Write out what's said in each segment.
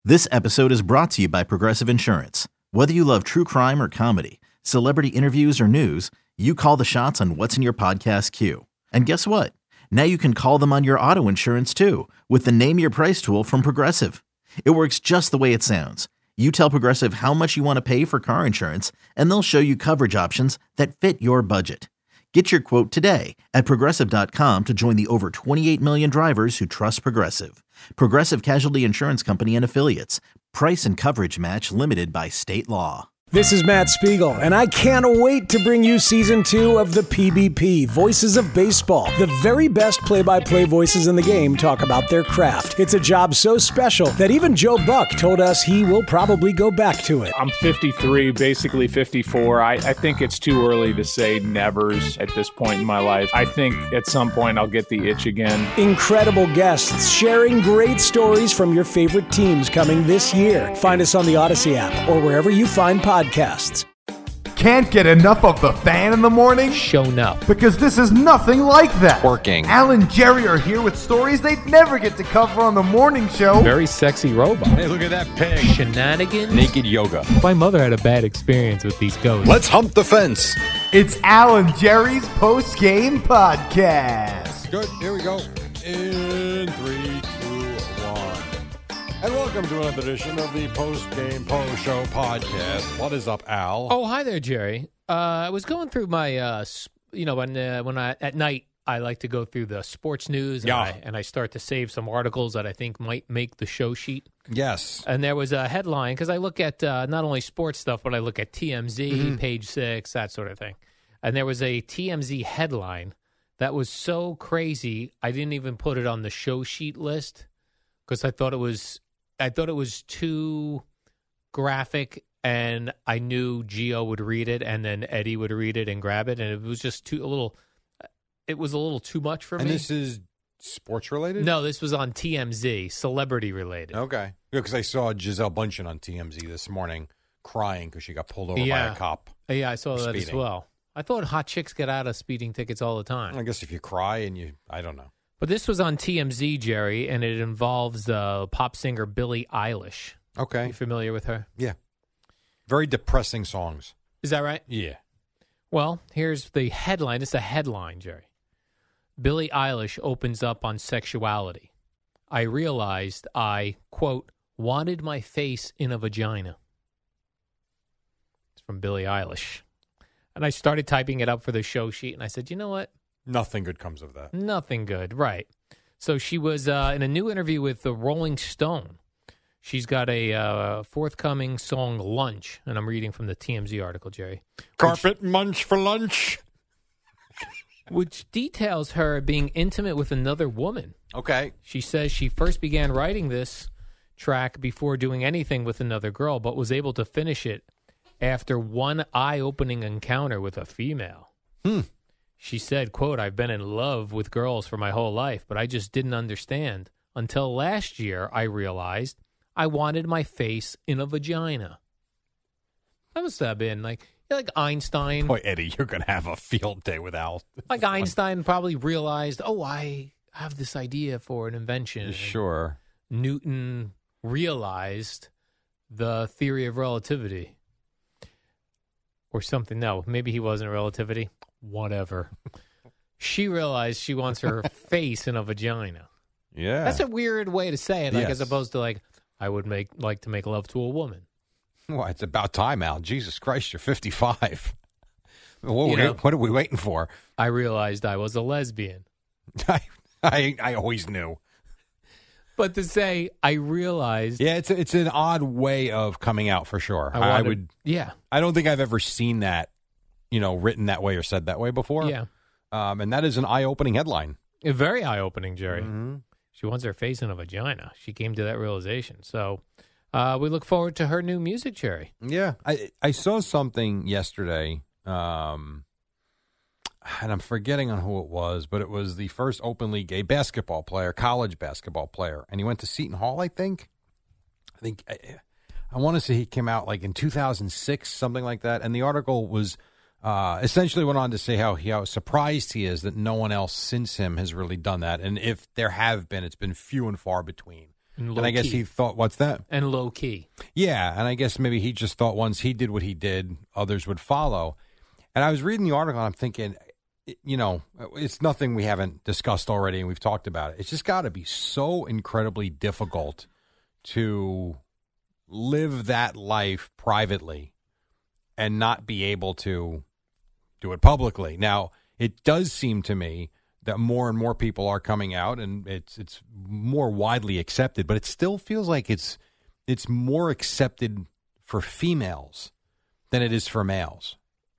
This episode is brought to you by Progressive Insurance. Whether you love true crime or comedy, celebrity interviews or news, you call the shots on what's in your podcast queue. And guess what? Now you can call them on your auto insurance too with the Name Your Price tool from Progressive. It works just the way it sounds. You tell Progressive how much you want to pay for car insurance, and they'll show you coverage options that fit your budget. Get your quote today at Progressive.com to join the over 28 million drivers who trust Progressive. Progressive Casualty Insurance Company and Affiliates. Price and coverage match limited by state law. This is Matt Spiegel, and I can't wait to bring you Season 2 of the PBP, Voices of Baseball. The very best play-by-play voices in the game talk about their craft. It's a job so special that even Joe Buck told us he will probably go back to it. I'm 53, basically 54. I think it's too early to say nevers at this point in my life. I think at some point I'll get the itch again. Incredible guests sharing great stories from your favorite teams coming this year. Find us on the Odyssey app or wherever you find podcasts. Can't get enough of the fan in the morning? Shown up. Because this is nothing like that. Working. Al and Jerry are here with stories they'd never get to cover on the morning show. Very sexy robot. Hey, look at that pig. Shenanigans. Naked yoga. My mother had a bad experience with these ghosts. Let's hump the fence. It's Al and Jerry's post-game podcast. Good. Here we go. In 3, 2, 1. And welcome to another edition of the post-game post-show podcast. What is up, Al? Oh, hi there, Jerry. I was going through my, when I at night I like to go through the sports news, and I start to save some articles that I think might make the show sheet. Yes. And there was a headline because I look at not only sports stuff, but I look at TMZ, Page 6, that sort of thing. And there was a TMZ headline that was so crazy I didn't even put it on the show sheet list because I thought it was too graphic, and I knew Gio would read it, and then Eddie would read it and grab it, and it was just it was a little too much for me. And this is sports related? No, this was on TMZ, celebrity related. Okay. Because I saw Giselle Bundchen on TMZ this morning crying because she got pulled over by a cop. Yeah, I saw that as speeding. well. I thought hot chicks get out of speeding tickets all the time. I guess if you cry and I don't know. But this was on TMZ, Jerry, and it involves pop singer Billie Eilish. Okay. You familiar with her? Yeah. Very depressing songs. Is that right? Yeah. Well, here's the headline. It's a headline, Jerry. Billie Eilish opens up on sexuality. I realized I, quote, wanted my face in a vagina. It's from Billie Eilish. And I started typing it up for the show sheet, and I said, you know what? Nothing good comes of that. Nothing good, right. So she was in a new interview with the Rolling Stone. She's got a forthcoming song, Lunch, and I'm reading from the TMZ article, Jerry. Carpet munch for lunch. Which details her being intimate with another woman. Okay. She says she first began writing this track before doing anything with another girl, but was able to finish it after one eye-opening encounter with a female. She said, quote, I've been in love with girls for my whole life, but I just didn't understand. Until last year, I realized I wanted my face in a vagina. That must have been like Einstein. Boy, Eddie, you're going to have a field day with Al. Like Einstein probably realized, I have this idea for an invention. Sure. Newton realized the theory of relativity. Or something. No, maybe he wasn't relativity. Whatever. She realized she wants her face in a vagina. Yeah. That's a weird way to say it, Yes. as opposed to I would like to make love to a woman. Well, it's about time, Al. Jesus Christ, you're 55. What are we waiting for? I realized I was a lesbian. I always knew. But to say I realized, Yeah, it's an odd way of coming out for sure. I don't think I've ever seen that, written that way or said that way before. Yeah. And that is an eye-opening headline. Very eye-opening, Jerry. Mm-hmm. She wants her face in a vagina. She came to that realization. So we look forward to her new music, Jerry. Yeah. I saw something yesterday, and I'm forgetting on who it was, but it was the first openly gay basketball player, college basketball player, and he went to Seton Hall, I think. I want to say he came out like in 2006, something like that, and the article was essentially went on to say how surprised he is that no one else since him has really done that, and if there have been, it's been few and far between. And I guess he thought, what's that? And low key. Yeah, and I guess maybe he just thought once he did what he did, others would follow. And I was reading the article, and I'm thinking, it's nothing we haven't discussed already, and we've talked about it. It's just got to be so incredibly difficult to live that life privately and not be able to do it publicly. Now, it does seem to me that more and more people are coming out, and it's more widely accepted, but it still feels like it's more accepted for females than it is for males.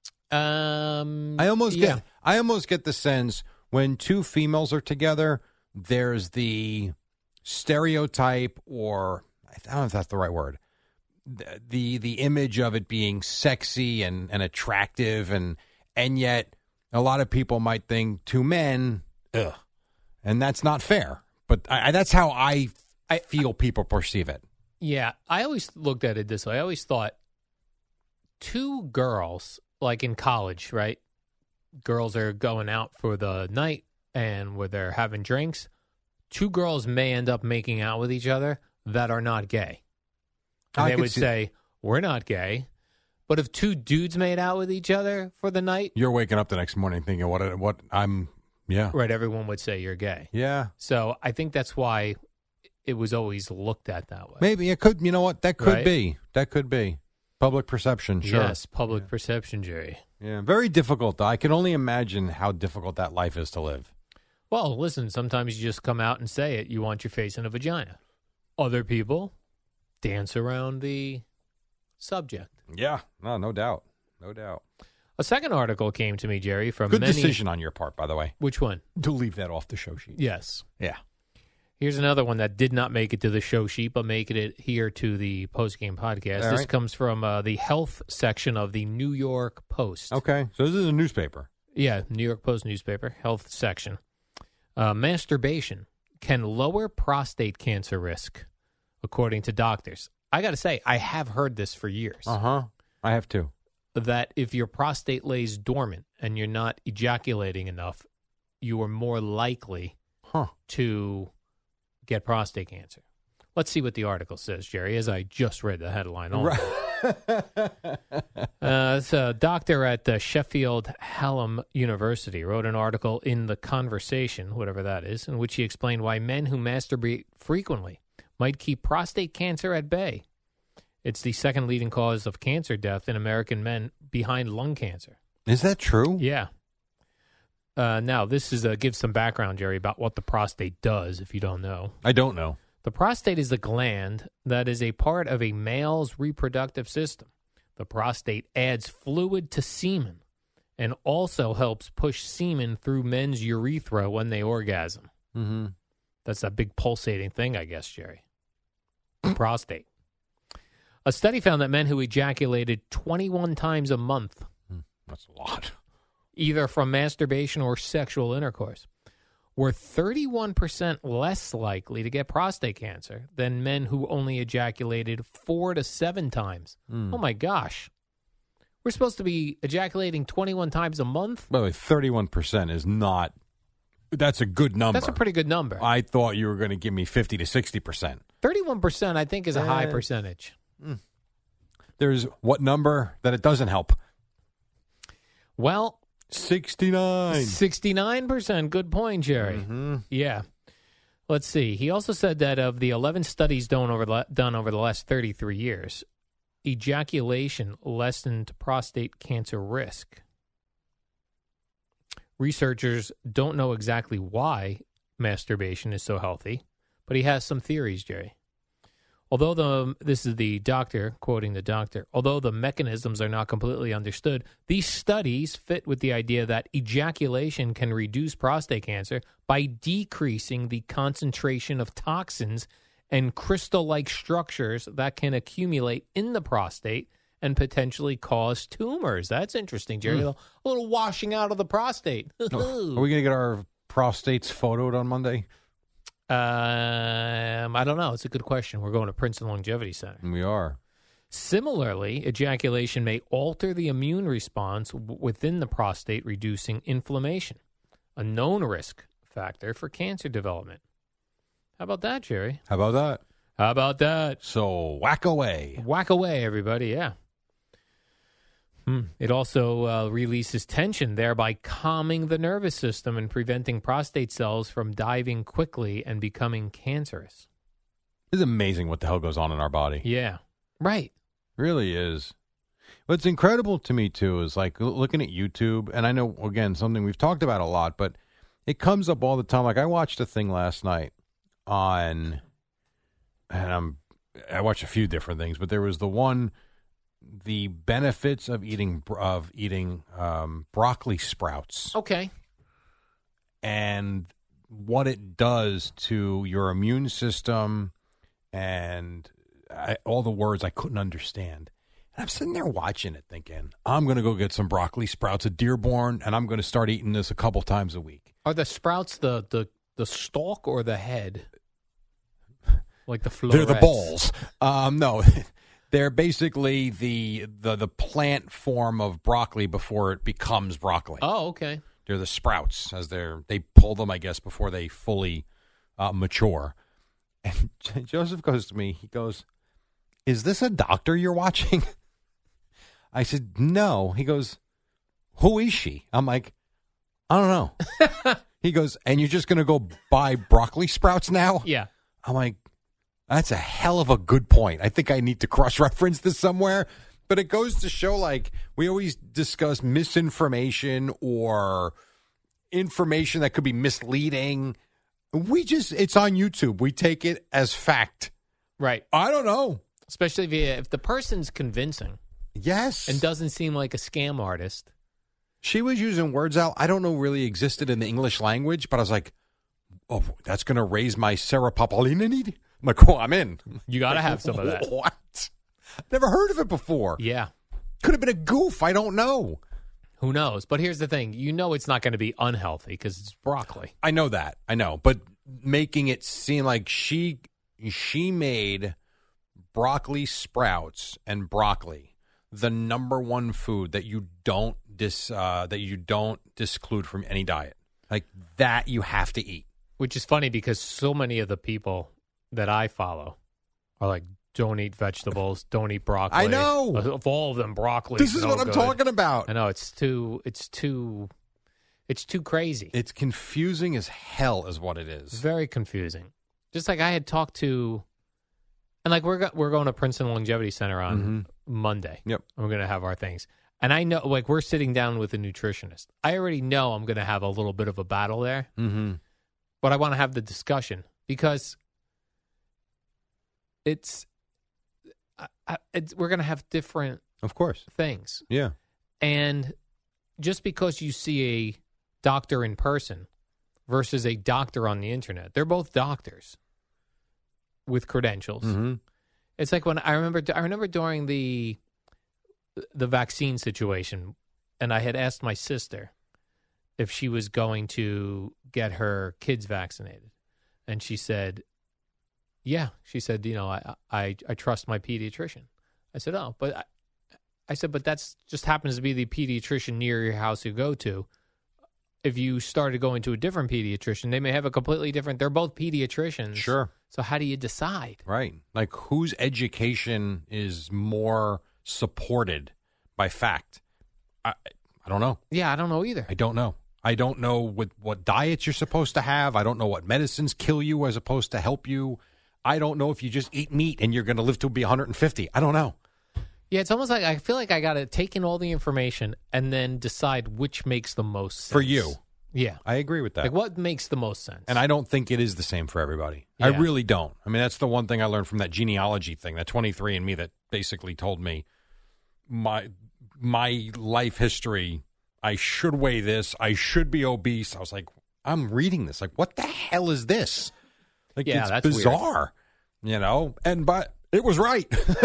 I almost get the sense when two females are together, there's the stereotype, or I don't know if that's the right word, the image of it being sexy and attractive, and yet a lot of people might think two men, ugh, and that's not fair. But that's how I feel people perceive it. Yeah, I always looked at it this way. I always thought two girls, like in college, right? Girls are going out for the night and where they're having drinks. Two girls may end up making out with each other that are not gay. And they would say, we're not gay. But if two dudes made out with each other for the night, you're waking up the next morning thinking, yeah. Right, everyone would say you're gay. Yeah. So I think that's why it was always looked at that way. Maybe it could, you know what? That could Right? be. That could be. Public perception, sure. Yes, public perception, Jerry. Yeah, very difficult, though. I can only imagine how difficult that life is to live. Well, listen, sometimes you just come out and say it. You want your face in a vagina. Other people dance around the subject. Yeah, no doubt. No doubt. A second article came to me, Jerry, from Good many... decision on your part, by the way. Which one? To leave that off the show sheet. Yes. Yeah. Here's another one that did not make it to the show sheet, but making it here to the postgame podcast. All This right. comes from the health section of the New York Post. Okay, so this is a newspaper. Yeah, New York Post newspaper, health section. Masturbation can lower prostate cancer risk, according to doctors. I got to say, I have heard this for years. I have too. That if your prostate lays dormant and you're not ejaculating enough, you are more likely to get prostate cancer. Let's see what the article says, Jerry, as I just read the headline. It's a doctor at Sheffield Hallam University wrote an article in The Conversation, whatever that is, in which he explained why men who masturbate frequently might keep prostate cancer at bay. It's the second leading cause of cancer death in American men behind lung cancer. Is that true? Yeah. Now, this is gives some background, Jerry, about what the prostate does, if you don't know. I don't know. The prostate is a gland that is a part of a male's reproductive system. The prostate adds fluid to semen and also helps push semen through men's urethra when they orgasm. Mm-hmm. That's a big pulsating thing, I guess, Jerry. The prostate. A study found that men who ejaculated 21 times a month, That's a lot. either from masturbation or sexual intercourse, were 31% less likely to get prostate cancer than men who only ejaculated 4 to 7 times. Oh, my gosh. We're supposed to be ejaculating 21 times a month? By the way, 31% is not... That's a good number. That's a pretty good number. I thought you were going to give me 50 to 60%. 31%, I think, is a high percentage. There's what number that it doesn't help? Well, 69. 69%. Good point, Jerry. Mm-hmm. Yeah. Let's see. He also said that of the 11 studies done over the last 33 years, ejaculation lessened prostate cancer risk. Researchers don't know exactly why masturbation is so healthy, but he has some theories, Jerry. This is the doctor, quoting the doctor, although the mechanisms are not completely understood, these studies fit with the idea that ejaculation can reduce prostate cancer by decreasing the concentration of toxins and crystal-like structures that can accumulate in the prostate and potentially cause tumors. That's interesting, Jerry. A little washing out of the prostate. Are we going to get our prostates photoed on Monday? I don't know. It's a good question. We're going to Princeton Longevity Center. We are. Similarly, ejaculation may alter the immune response within the prostate, reducing inflammation, a known risk factor for cancer development. How about that, Jerry? How about that? How about that? So whack away. Whack away, everybody. Yeah. It also releases tension, thereby calming the nervous system and preventing prostate cells from diving quickly and becoming cancerous. It's amazing what the hell goes on in our body. Yeah. Right. Really is. What's incredible to me, too, is like looking at YouTube, and I know, again, something we've talked about a lot, but it comes up all the time. Like I watched a thing last night on, and I watched a few different things, but there was the one, the benefits of eating broccoli sprouts. Okay. And what it does to your immune system and all the words I couldn't understand. And I'm sitting there watching it thinking, I'm going to go get some broccoli sprouts at Dearborn, and I'm going to start eating this a couple times a week. Are the sprouts the stalk or the head? Like the florets? They're the balls. No, they're basically the plant form of broccoli before it becomes broccoli. Oh, okay. They're the sprouts, as they pull them, I guess, before they fully mature. And Joseph goes to me, he goes, "Is this a doctor you're watching?" I said, "No." He goes, "Who is she?" I'm like, "I don't know." He goes, "And you're just going to go buy broccoli sprouts now?" Yeah. I'm like, that's a hell of a good point. I think I need to cross-reference this somewhere. But it goes to show, like, we always discuss misinformation or information that could be misleading. It's on YouTube. We take it as fact. Right. I don't know. Especially if the person's convincing. Yes. And doesn't seem like a scam artist. She was using words out I don't know really existed in the English language, but I was like, oh, that's going to raise my serotonin. I'm like, oh, I'm in. You got to have some of that. What? Never heard of it before. Yeah. Could have been a goof. I don't know. Who knows? But here's the thing. You know it's not going to be unhealthy because it's broccoli. I know that. I know. But making it seem like she made broccoli sprouts and broccoli the number one food that you don't disclude from any diet. Like that you have to eat. Which is funny because so many of the people that I follow are like, don't eat vegetables, don't eat broccoli. I know. Of all of them, broccoli. This is what I'm talking about. I know it's too crazy. It's confusing as hell is what it It's is. very confusing. Just like I had talked to, and like we're going to Princeton Longevity Center on Monday. Yep. And we're going to have our things. And I know, like, we're sitting down with a nutritionist. I already know I'm going to have a little bit of a battle there. Mm-hmm. But I want to have the discussion because we're going to have different Of course. things. Yeah. And just because you see a doctor in person versus a doctor on the internet, they're both doctors with credentials. Mm-hmm. It's like when I remember during the vaccine situation, and I had asked my sister if she was going to get her kids vaccinated. And she said, yeah. She said, I trust my pediatrician. I said, oh, but I said, but that's just happens to be the pediatrician near your house you go to. If you started going to a different pediatrician, they may have a completely different, they're both pediatricians. Sure. So how do you decide? Right. Like whose education is more supported by fact? I don't know. Yeah, I don't know either. I don't know. I don't know what diets you're supposed to have. I don't know what medicines kill you as opposed to help you. I don't know if you just eat meat and you're going to live to be 150. I don't know. Yeah, it's almost like I feel like I got to take in all the information and then decide which makes the most sense. For you. Yeah. I agree with that. Like what makes the most sense? And I don't think it is the same for everybody. Yeah. I really don't. I mean, that's the one thing I learned from that genealogy thing, that 23andMe that basically told me my life history, I should weigh this, I should be obese. I was like, I'm reading this. Like, what the hell is this? Like, yeah, it's that's bizarre, but it was right.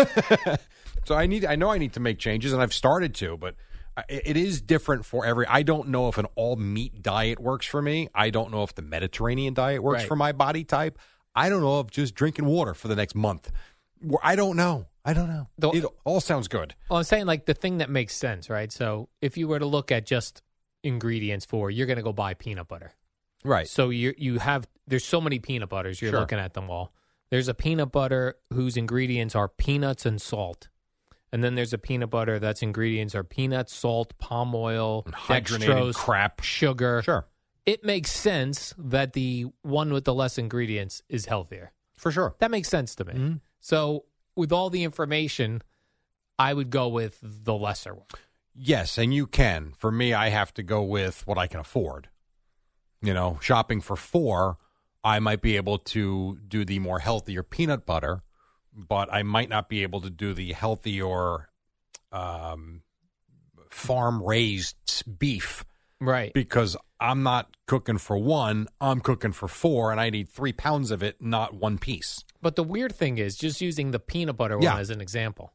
So I know I need to make changes, and I've started to, but it is different for I don't know if an all-meat diet works for me. I don't know if the Mediterranean diet works for my body type. I don't know if just drinking water for the next month. I don't know. It all sounds good. Well, I'm saying like the thing that makes sense, right? So if you were to look at just ingredients you're going to go buy peanut butter. Right. So you have, there's so many peanut butters, you're looking at them all. There's a peanut butter whose ingredients are peanuts and salt. And then there's a peanut butter that's ingredients are peanuts, salt, palm oil, hydrogenated dextrose, crap. sugar. Sure. It makes sense that the one with the less ingredients is healthier. For sure. That makes sense to me. Mm-hmm. So with all the information, I would go with the lesser one. Yes, and you can. For me, I have to go with what I can afford. Shopping for $4, I might be able to do the more healthier peanut butter, but I might not be able to do the healthier farm-raised beef. Right. Because I'm not cooking for 1, I'm cooking for 4, and I need 3 pounds of it, not 1 piece. But the weird thing is, just using the peanut butter Yeah. one as an example,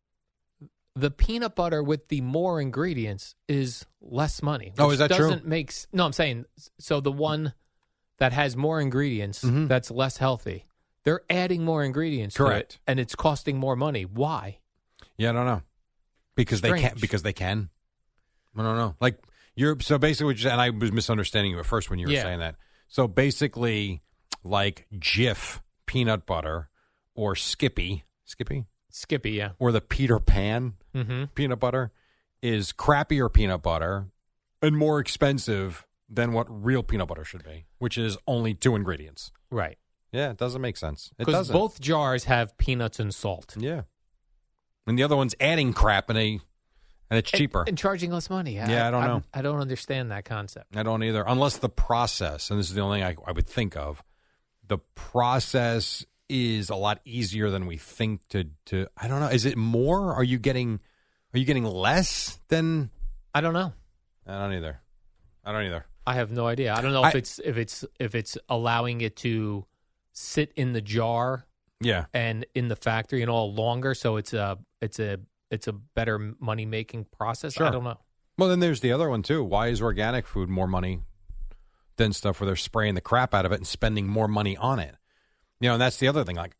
the peanut butter with the more ingredients is less money. Oh, which is that true? doesn't make no, I'm saying, so the one that has more ingredients Mhm. that's less healthy, they're adding more ingredients to Correct. it, and it's costing more money. Why? Yeah, I don't know. Because they can. Strange. Because they can. I don't know. Like so basically, what you're, and I was misunderstanding you at first when you were Yeah. saying that. So basically, like Jif peanut butter or Skippy, Skippy, yeah. or the Peter Pan Mm-hmm. peanut butter is crappier peanut butter and more expensive than what real peanut butter should be, which is only 2 ingredients. Right. Yeah, it doesn't make sense. It Because doesn't. both jars have peanuts and salt. Yeah. And the other one's adding crap and it's cheaper. And charging less money. Yeah, I don't know. I don't understand that concept. I don't either, unless the process, and this is the only thing I would think of, the process is a lot easier than we think to I don't know. Is it more? Are you getting less than? I don't know. I don't either. I have no idea. I don't know if it's allowing it to sit in the jar Yeah. and in the factory and all longer, so it's a better money making process. Sure. I don't know. Well, then there's the other one too. Why is organic food more money than stuff where they're spraying the crap out of it and spending more money on it? And that's the other thing. Like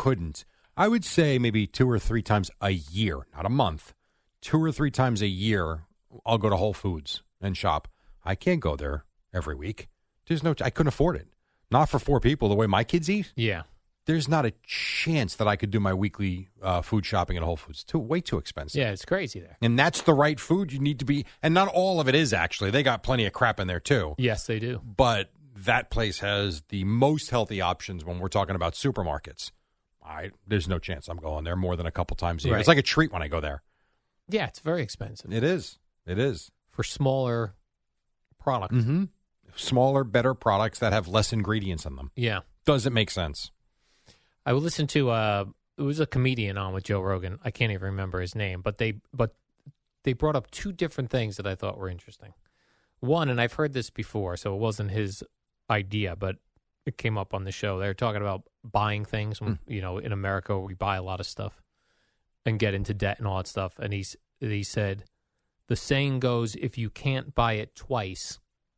I would say maybe 2 or 3 times a year, not a month, 2 or 3 times a year, I'll go to Whole Foods and shop. I can't go there every week. I couldn't afford it. Not for 4 people the way my kids eat. Yeah. There's not a chance that I could do my weekly food shopping at Whole Foods. Way too expensive. Yeah, it's crazy there. And that's the right food you need to be. And not all of it is, actually. They got plenty of crap in there, too. Yes, they do. But that place has the most healthy options when we're talking about supermarkets. There's no chance I'm going there more than a couple times a year. Right. It's like a treat when I go there. Yeah, it's very expensive It is. for smaller products. Mm-hmm. Smaller, better products that have less ingredients in them. Yeah. Doesn't make sense. I listened to it was a comedian on with Joe Rogan. I can't even remember his name, but they brought up 2 different things that I thought were interesting. One, and I've heard this before, so it wasn't his idea, but it came up on the show. They were talking about buying things. When, in America, we buy a lot of stuff and get into debt and all that stuff. And he said, the saying goes, if you can't buy it twice,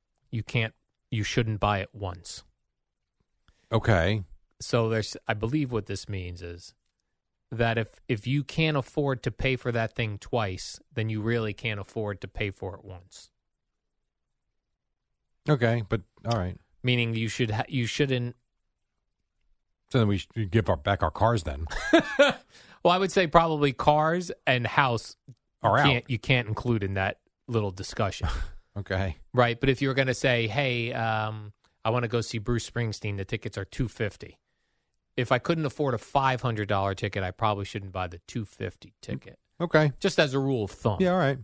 you shouldn't buy it once. Okay. So I believe what this means is that if you can't afford to pay for that thing twice, then you really can't afford to pay for it once. Okay, but all right. Meaning you shouldn't. So then we should give back our cars then. Well, I would say probably cars and house Are out. you can't include in that little discussion, Okay. right? But if you're going to say, hey, I want to go see Bruce Springsteen, the tickets are $250. If I couldn't afford a $500 ticket, I probably shouldn't buy the $250 ticket. Okay. Just as a rule of thumb. Yeah, all right.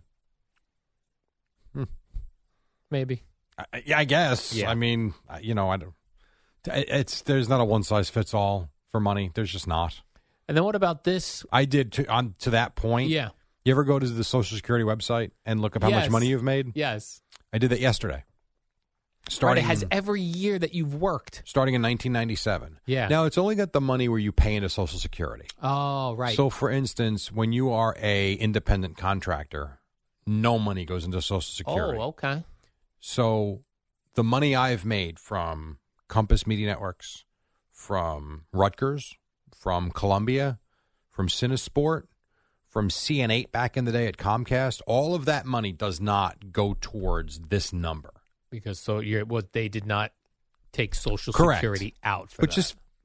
Maybe. I guess. Yeah. I mean, I don't. There's not a one size fits all for money. There's just not. And then what about this? I did to that point. Yeah. You ever go to the Social Security website and look up how much Yes. money you've made? Yes. I did that yesterday. Right, it has every year that you've worked. Starting in 1997. Yeah. Now it's only got the money where you pay into Social Security. Oh, right. So, for instance, when you are a independent contractor, no money goes into Social Security. Oh, okay. So the money I've made from Compass Media Networks, from Rutgers, from Columbia, from Cinesport, from CN8 back in the day at Comcast, all of that money does not go towards this number. Because they did not take Social Correct. Security out for But that. just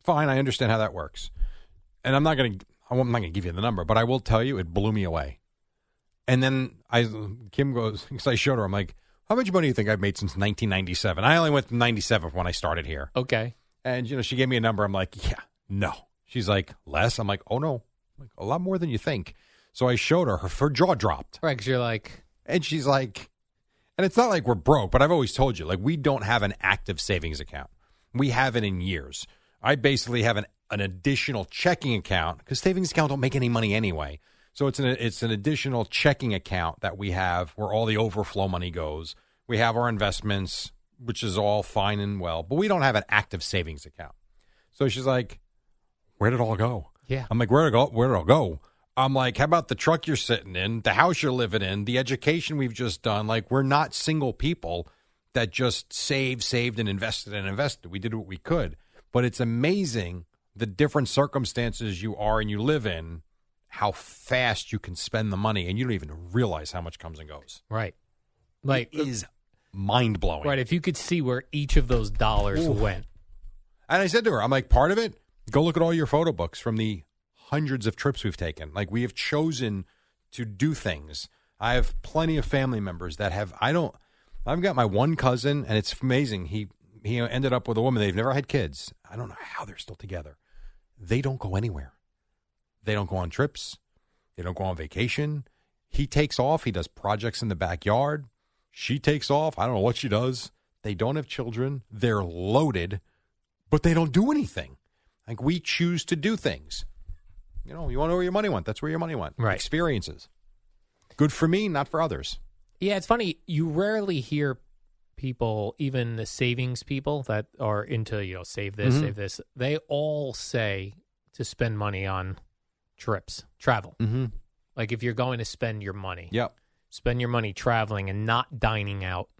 Fine, I understand how that works. And I'm not going to give you the number, but I will tell you it blew me away. And then Kim goes, because I showed her, I'm like, how much money do you think I've made since 1997? I only went to 97 when I started here. Okay. And, she gave me a number. I'm like, yeah, no. She's like, less? I'm like, oh, no. I'm like, a lot more than you think. So I showed her jaw dropped. Right, because you're like. And she's like, and it's not like we're broke, but I've always told you, like, we don't have an active savings account. We haven't in years. I basically have an additional checking account because savings account don't make any money anyway. So it's an additional checking account that we have where all the overflow money goes. We have our investments, which is all fine and well, but we don't have an active savings account. So she's like, where did it all go? Yeah. I'm like, where did it all go? I'm like, how about the truck you're sitting in, the house you're living in, the education we've just done? Like, we're not single people that just saved and invested. We did what we could. But it's amazing the different circumstances you are and you live in, how fast you can spend the money, and you don't even realize how much comes and goes. Right. Like, it is mind-blowing. Right, if you could see where each of those dollars went. And I said to her, I'm like, part of it, go look at all your photo books from the hundreds of trips we've taken. Like, we have chosen to do things. I have plenty of family members that have, I've got my one cousin, and it's amazing. He ended up with a woman. They've never had kids. I don't know how they're still together. They don't go anywhere. They don't go on trips. They don't go on vacation. He takes off. He does projects in the backyard. She takes off. I don't know what she does. They don't have children. They're loaded, but they don't do anything. Like, we choose to do things. You want to know where your money went. That's where your money went. Right. Experiences. Good for me, not for others. Yeah, it's funny. You rarely hear people, even the savings people that are into, save this, save this. They all say to spend money on trips, travel. Mm-hmm. Like, if you're going to spend your money, spend your money traveling and not dining out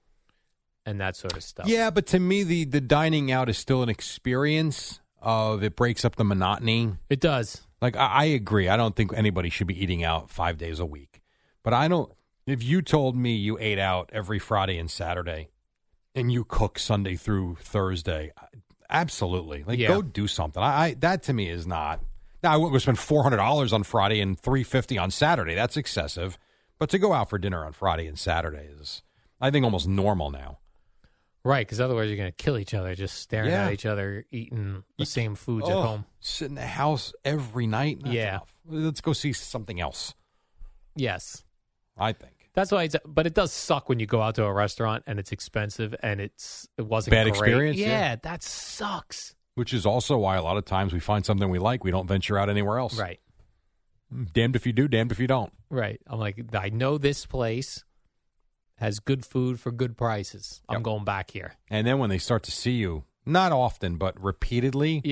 and that sort of stuff. Yeah, but to me, the dining out is still an experience of it breaks up the monotony. It does. Like, I agree. I don't think anybody should be eating out 5 days a week. But I don't, if you told me you ate out every Friday and Saturday and you cook Sunday through Thursday, absolutely. Like, go do something. That to me is not. Now, I wouldn't spend $400 on Friday and $350 on Saturday. That's excessive. But to go out for dinner on Friday and Saturday is, I think, almost normal now. Right, because otherwise you're going to kill each other just staring at each other, eating the same foods at home. Sit in the house every night? That's enough. Let's go see something else. Yes. I think. That's why but it does suck when you go out to a restaurant and it's expensive and it wasn't bad great. Experience. Yeah, that sucks. Which is also why a lot of times we find something we like, we don't venture out anywhere else. Right. Damned if you do, damned if you don't. Right. I'm like, I know this place has good food for good prices. I'm going back here. And then when they start to see you, not often, but repeatedly,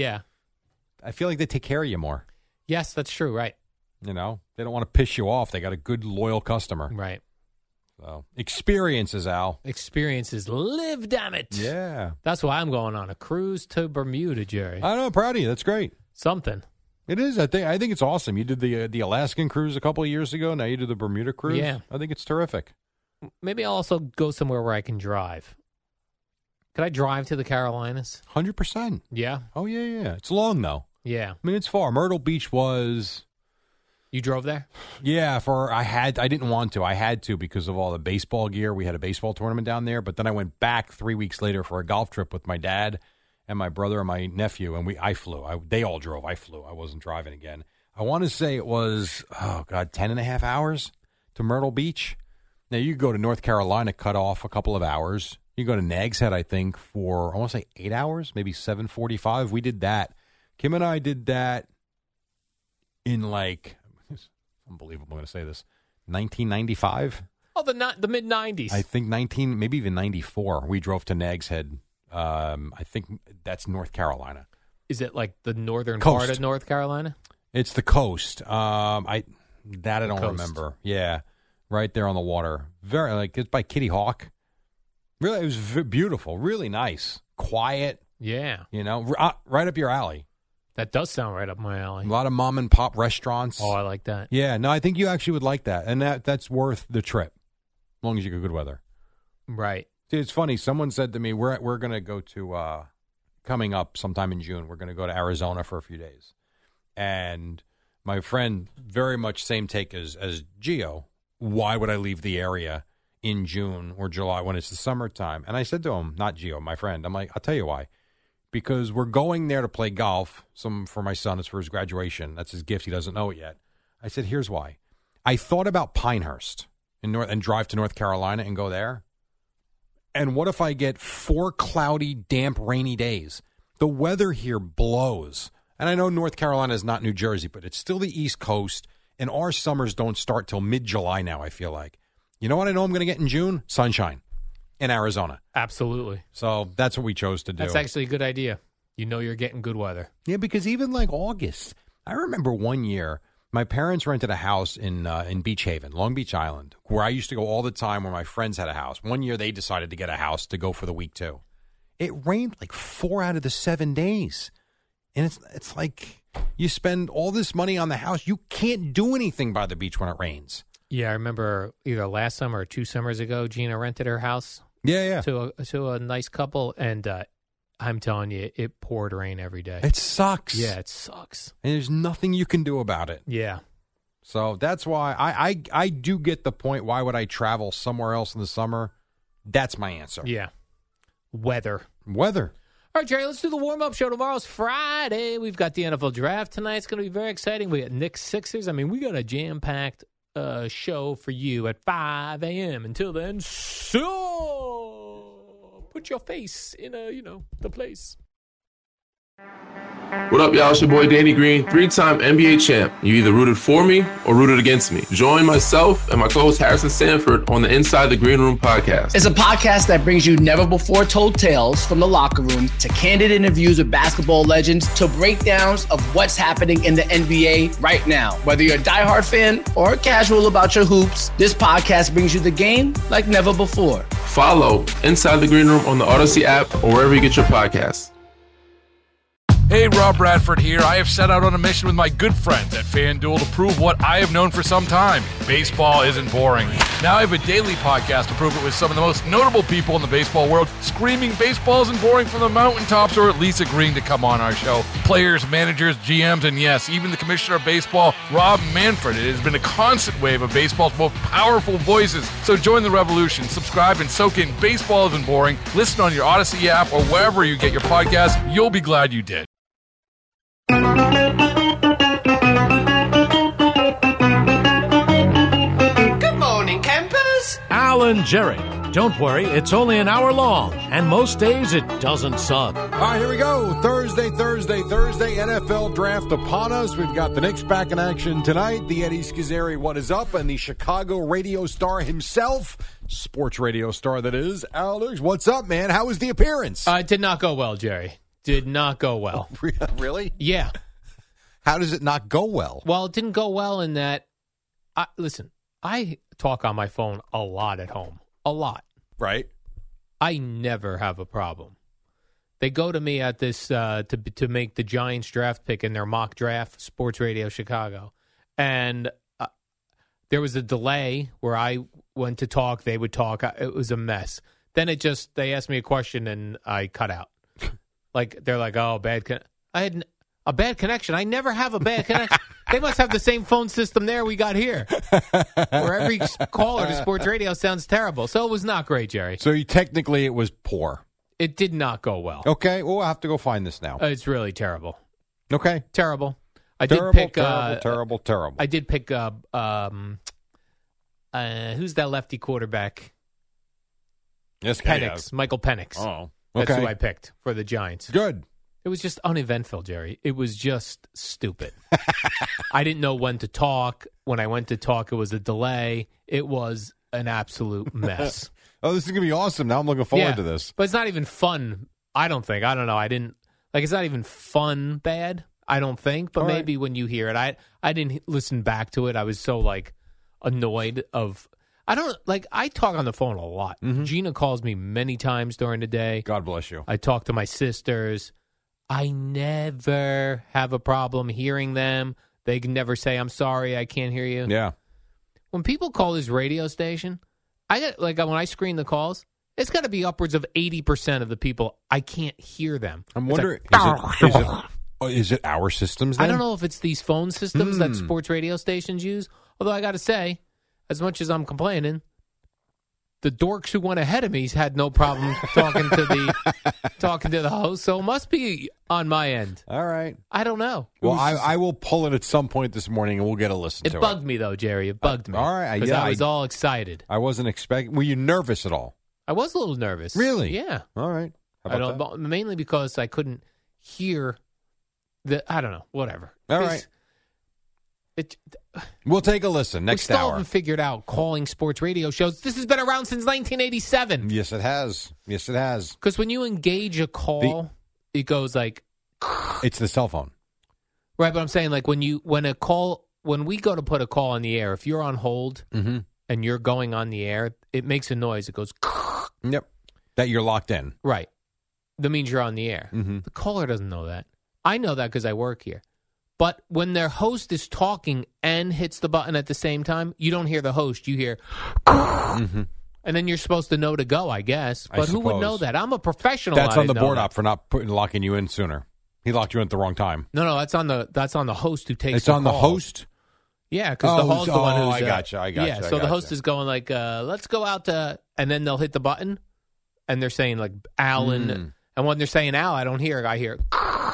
I feel like they take care of you more. Yes, that's true. Right. They don't want to piss you off. They got a good, loyal customer. Right. So, experiences, Al. Experiences live, damn it. Yeah. That's why I'm going on a cruise to Bermuda, Jerry. I know. I'm proud of you. That's great. Something. It is. I think it's awesome. You did the Alaskan cruise a couple of years ago. Now you do the Bermuda cruise. Yeah. I think it's terrific. Maybe I'll also go somewhere where I can drive. Could I drive to the Carolinas? 100%. Yeah. Oh, yeah. It's long, though. Yeah. I mean, it's far. Myrtle Beach was... You drove there? Yeah, I didn't want to. I had to because of all the baseball gear. We had a baseball tournament down there, but then I went back 3 weeks later for a golf trip with my dad and my brother and my nephew, and I flew. They all drove. I flew. I wasn't driving again. I want to say it was, 10 and a half hours to Myrtle Beach. Now, you go to North Carolina, cut off a couple of hours. You go to Nags Head, I think, for, I want to say 8 hours, maybe 7:45. We did that. Kim and I did that in unbelievable, I'm going to say this, 1995. Oh, the mid-90s. I think maybe even 94. We drove to Nags Head. I think that's North Carolina. Is it like the northern coast. part of North Carolina? It's the coast. I don't remember. Yeah, right there on the water. Very it's by Kitty Hawk. Really, it was beautiful. Really nice, quiet. Yeah, right up your alley. That does sound right up my alley. A lot of mom and pop restaurants. Oh, I like that. Yeah, no, I think you actually would like that, and that's worth the trip, as long as you get good weather. Right. See, it's funny. Someone said to me, "We're going to go to coming up sometime in June. We're going to go to Arizona for a few days. And my friend, very much same take as Gio. Why would I leave the area in June or July when it's the summertime? And I said to him, not Gio, my friend, I'm like, I'll tell you why. Because we're going there to play golf. Some for my son. It's for his graduation. That's his gift. He doesn't know it yet. I said, here's why. I thought about Pinehurst and drive to North Carolina and go there. And what if I get 4 cloudy, damp, rainy days? The weather here blows. And I know North Carolina is not New Jersey, but it's still the East Coast. And our summers don't start till mid-July now, I feel like. You know what I know I'm going to get in June? Sunshine in Arizona. Absolutely. So that's what we chose to do. That's actually a good idea. You know you're getting good weather. Yeah, because even like August, I remember one year my parents rented a house in Beach Haven, Long Beach Island, where I used to go all the time where my friends had a house. One year they decided to get a house to go for the week too. It rained like 4 out of the 7 days. And it's like you spend all this money on the house. You can't do anything by the beach when it rains. Yeah, I remember either last summer or 2 summers ago, Gina rented her house. Yeah. To a nice couple, and I'm telling you, it poured rain every day. It sucks. Yeah, it sucks. And there's nothing you can do about it. Yeah. So that's why I do get the point. Why would I travel somewhere else in the summer? That's my answer. Yeah. Weather. All right, Jerry, let's do the warm-up show. Tomorrow's Friday. We've got the NFL Draft tonight. It's going to be very exciting. We got Knicks Sixers. I mean, we got a jam-packed show for you at 5 a.m. Until then, so put your face in the place. What up, y'all? It's your boy Danny Green, 3-time NBA champ. You either rooted for me or rooted against me. Join myself and my co-host Harrison Sanford on the Inside the Green Room podcast. It's a podcast that brings you never-before-told tales from the locker room to candid interviews with basketball legends to breakdowns of what's happening in the NBA right now. Whether you're a diehard fan or casual about your hoops, this podcast brings you the game like never before. Follow Inside the Green Room on the Odyssey app or wherever you get your podcasts. Hey, Rob Bradford here. I have set out on a mission with my good friends at FanDuel to prove what I have known for some time. Baseball isn't boring. Now I have a daily podcast to prove it with some of the most notable people in the baseball world, screaming baseball isn't boring from the mountaintops, or at least agreeing to come on our show. Players, managers, GMs, and yes, even the commissioner of baseball, Rob Manfred. It has been a constant wave of baseball's most powerful voices. So join the revolution. Subscribe and soak in Baseball Isn't Boring. Listen on your Odyssey app or wherever you get your podcasts. You'll be glad you did. Good morning, campers. Alan Jerry. Don't worry, it's only an hour long, and most days it doesn't suck. All right, here we go. Thursday, NFL draft upon us. We've got the Knicks back in action tonight. The Eddie Schizzeri, what is up? And the Chicago radio star himself, sports radio star that is, Alex. What's up, man? How was the appearance? It did not go well, Jerry. Did not go well. Really? Yeah. How does it not go well? Well, it didn't go well in that, listen, I talk on my phone a lot at home. A lot. Right. I never have a problem. They go to me at this to make the Giants draft pick in their mock draft, Sports Radio Chicago. And there was a delay where I went to talk. They would talk. It was a mess. Then they asked me a question and I cut out. Like, they're like, oh, I had a bad connection. I never have a bad connection. They must have the same phone system there we got here, where every caller to sports radio sounds terrible. So it was not great, Jerry. So technically it was poor. It did not go well. Okay, well, we'll have to go find this now. It's really terrible. Okay. Terrible. Terrible. I did pick who's that lefty quarterback? Yes, Penix. Michael Penix. Oh. That's Okay. who I picked for the Giants. Good. It was just uneventful, Jerry. It was just stupid. I didn't know when to talk. When I went to talk, it was a delay. It was an absolute mess. Oh, this is going to be awesome. Now I'm looking forward to this. But it's not even fun, I don't think. I don't know. It's not even fun bad, I don't think. But maybe when you hear it, I didn't listen back to it. I was so, annoyed of... I talk on the phone a lot. Mm-hmm. Gina calls me many times during the day. God bless you. I talk to my sisters. I never have a problem hearing them. They can never say, I'm sorry, I can't hear you. Yeah. When people call this radio station, I get, when I screen the calls, It's got to be upwards of 80% of the people. I can't hear them. I'm It's wondering, is it our systems then? I don't know if it's these phone systems that sports radio stations use. Although I got to say, as much as I'm complaining, the dorks who went ahead of me had no problem talking to the host. So it must be on my end. All right. I don't know. Well, I will pull it at some point this morning, and we'll get a listen to it. It bugged me, though, Jerry. It bugged me. All right. Because I was all excited. I wasn't expecting. Were you nervous at all? I was a little nervous. Really? Yeah. All right. How about that? Mainly because I couldn't hear I don't know. Whatever. All right. We'll take a listen next hour. We still hour. haven't figured out calling sports radio shows. This has been around since 1987. Yes, it has. Yes, it has. Because when you engage a call, it goes like... It's the cell phone. Right, but I'm saying like when we go to put a call on the air, if you're on hold and you're going on the air, it makes a noise. It goes... Yep. That you're locked in. Right. That means you're on the air. The caller doesn't know that. I know that because I work here. But when their host is talking and hits the button at the same time, you don't hear the host. You hear... And then you're supposed to know to go, I guess. But who would know that? I'm a professional. That's on the board op for not locking you in sooner. He locked you in at the wrong time. No, that's on the host who takes. It's on the host. Yeah, because the host's the one who's. I got you. Yeah, so the host is going like, "Let's go out to," and then they'll hit the button, and they're saying like Alan, and when they're saying Al, I don't hear. I hear.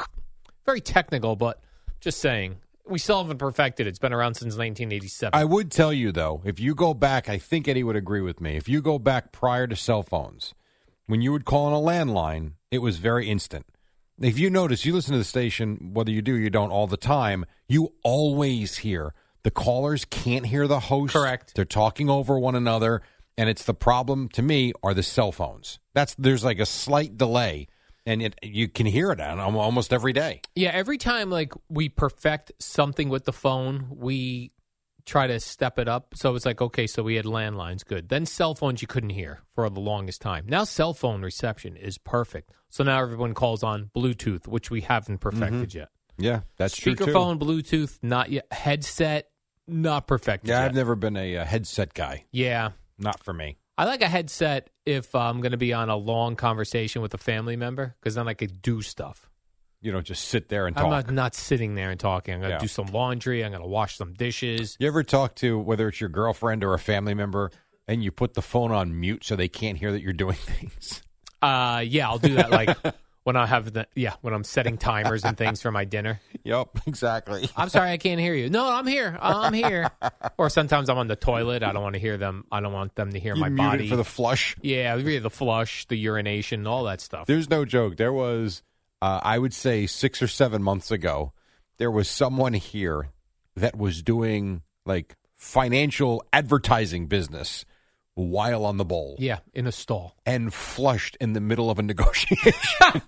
Very technical, but just saying. We still haven't perfected it. It's been around since 1987. I would tell you, though, if you go back, I think Eddie would agree with me. If you go back prior to cell phones, when you would call on a landline, it was very instant. If you notice, you listen to the station, whether you do or you don't all the time, you always hear the callers can't hear the host. Correct. They're talking over one another, and it's the problem, to me, are the cell phones. There's like a slight delay. And you can hear it on almost every day. Yeah, every time like we perfect something with the phone, we try to step it up. So it's like, okay, so we had landlines, good. Then cell phones you couldn't hear for the longest time. Now cell phone reception is perfect. So now everyone calls on Bluetooth, which we haven't perfected yet. Yeah, that's true too. Speakerphone, Bluetooth, not yet. Headset, not perfected yet. I've never been a headset guy. Yeah. Not for me. I like a headset if I'm going to be on a long conversation with a family member because then I could do stuff. You don't just sit there and talk. I'm not sitting there and talking. I'm going to do some laundry. I'm going to wash some dishes. You ever talk to, whether it's your girlfriend or a family member, and you put the phone on mute so they can't hear that you're doing things? Yeah, I'll do that like when when I'm setting timers and things for my dinner. Yep, exactly. I'm sorry, I can't hear you. No, I'm here. I'm here. Or sometimes I'm on the toilet. I don't want to hear them. I don't want them to hear my body. Mute it for the flush? Yeah, the flush, the urination, all that stuff. There's no joke. There was, I would say 6 or 7 months ago, there was someone here that was doing like financial advertising business while on the bowl. Yeah, in a stall. And flushed in the middle of a negotiation.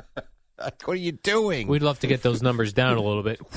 What are you doing? We'd love to get those numbers down a little bit.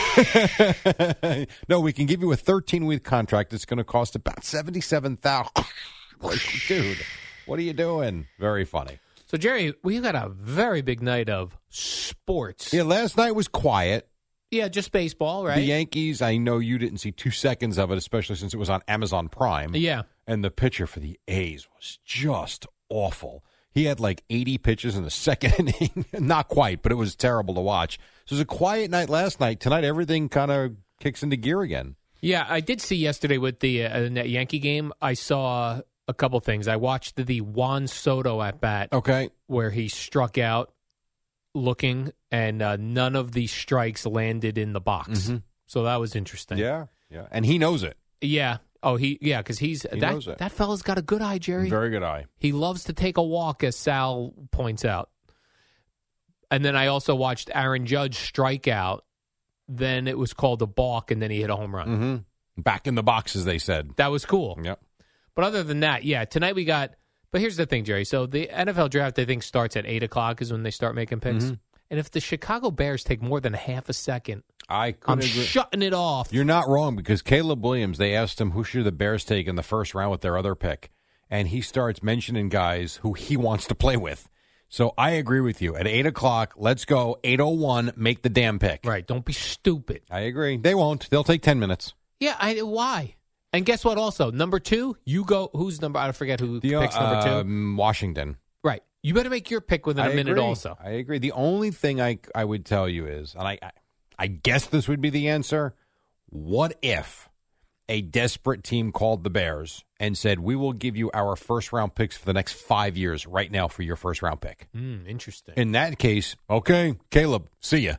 No, we can give you a 13-week contract. It's going to cost about $77,000. Like, dude, what are you doing? Very funny. So, Jerry, we got a very big night of sports. Yeah, last night was quiet. Yeah, just baseball, right? The Yankees, I know you didn't see 2 seconds of it, especially since it was on Amazon Prime. Yeah. And the pitcher for the A's was just awful. He had like 80 pitches in the second inning. Not quite, but it was terrible to watch. So it was a quiet night last night. Tonight, everything kind of kicks into gear again. Yeah, I did see yesterday with the Yankee game, I saw a couple things. I watched the Juan Soto at bat. Okay. Where he struck out looking, and none of the strikes landed in the box. Mm-hmm. So that was interesting. Yeah. And he knows it. Yeah. Oh, because he knows it. That fella's got a good eye, Jerry. Very good eye. He loves to take a walk, as Sal points out. And then I also watched Aaron Judge strike out. Then it was called a balk, and then he hit a home run. Mm-hmm. Back in the box, as they said. That was cool. Yep. But other than that, yeah, tonight we got... But here's the thing, Jerry. So the NFL draft, I think, starts at 8 o'clock is when they start making picks. Mm-hmm. And if the Chicago Bears take more than half a second... I'm shutting it off. You're not wrong, because Caleb Williams, they asked him who should the Bears take in the first round with their other pick. And he starts mentioning guys who he wants to play with. So I agree with you. At 8 o'clock, let's go. 8:01, make the damn pick. Right. Don't be stupid. I agree. They won't. They'll take 10 minutes. Yeah. Why? And guess what? Also, number 2, you go. Who's number? I forget who picks number 2. Washington. Right. You better make your pick within a minute. Agree. Also, I agree. The only thing I would tell you is, and I guess this would be the answer. What if a desperate team called the Bears and said, "We will give you our first-round picks for the next 5 years right now for your first-round pick"? Interesting. In that case, okay, Caleb, see ya.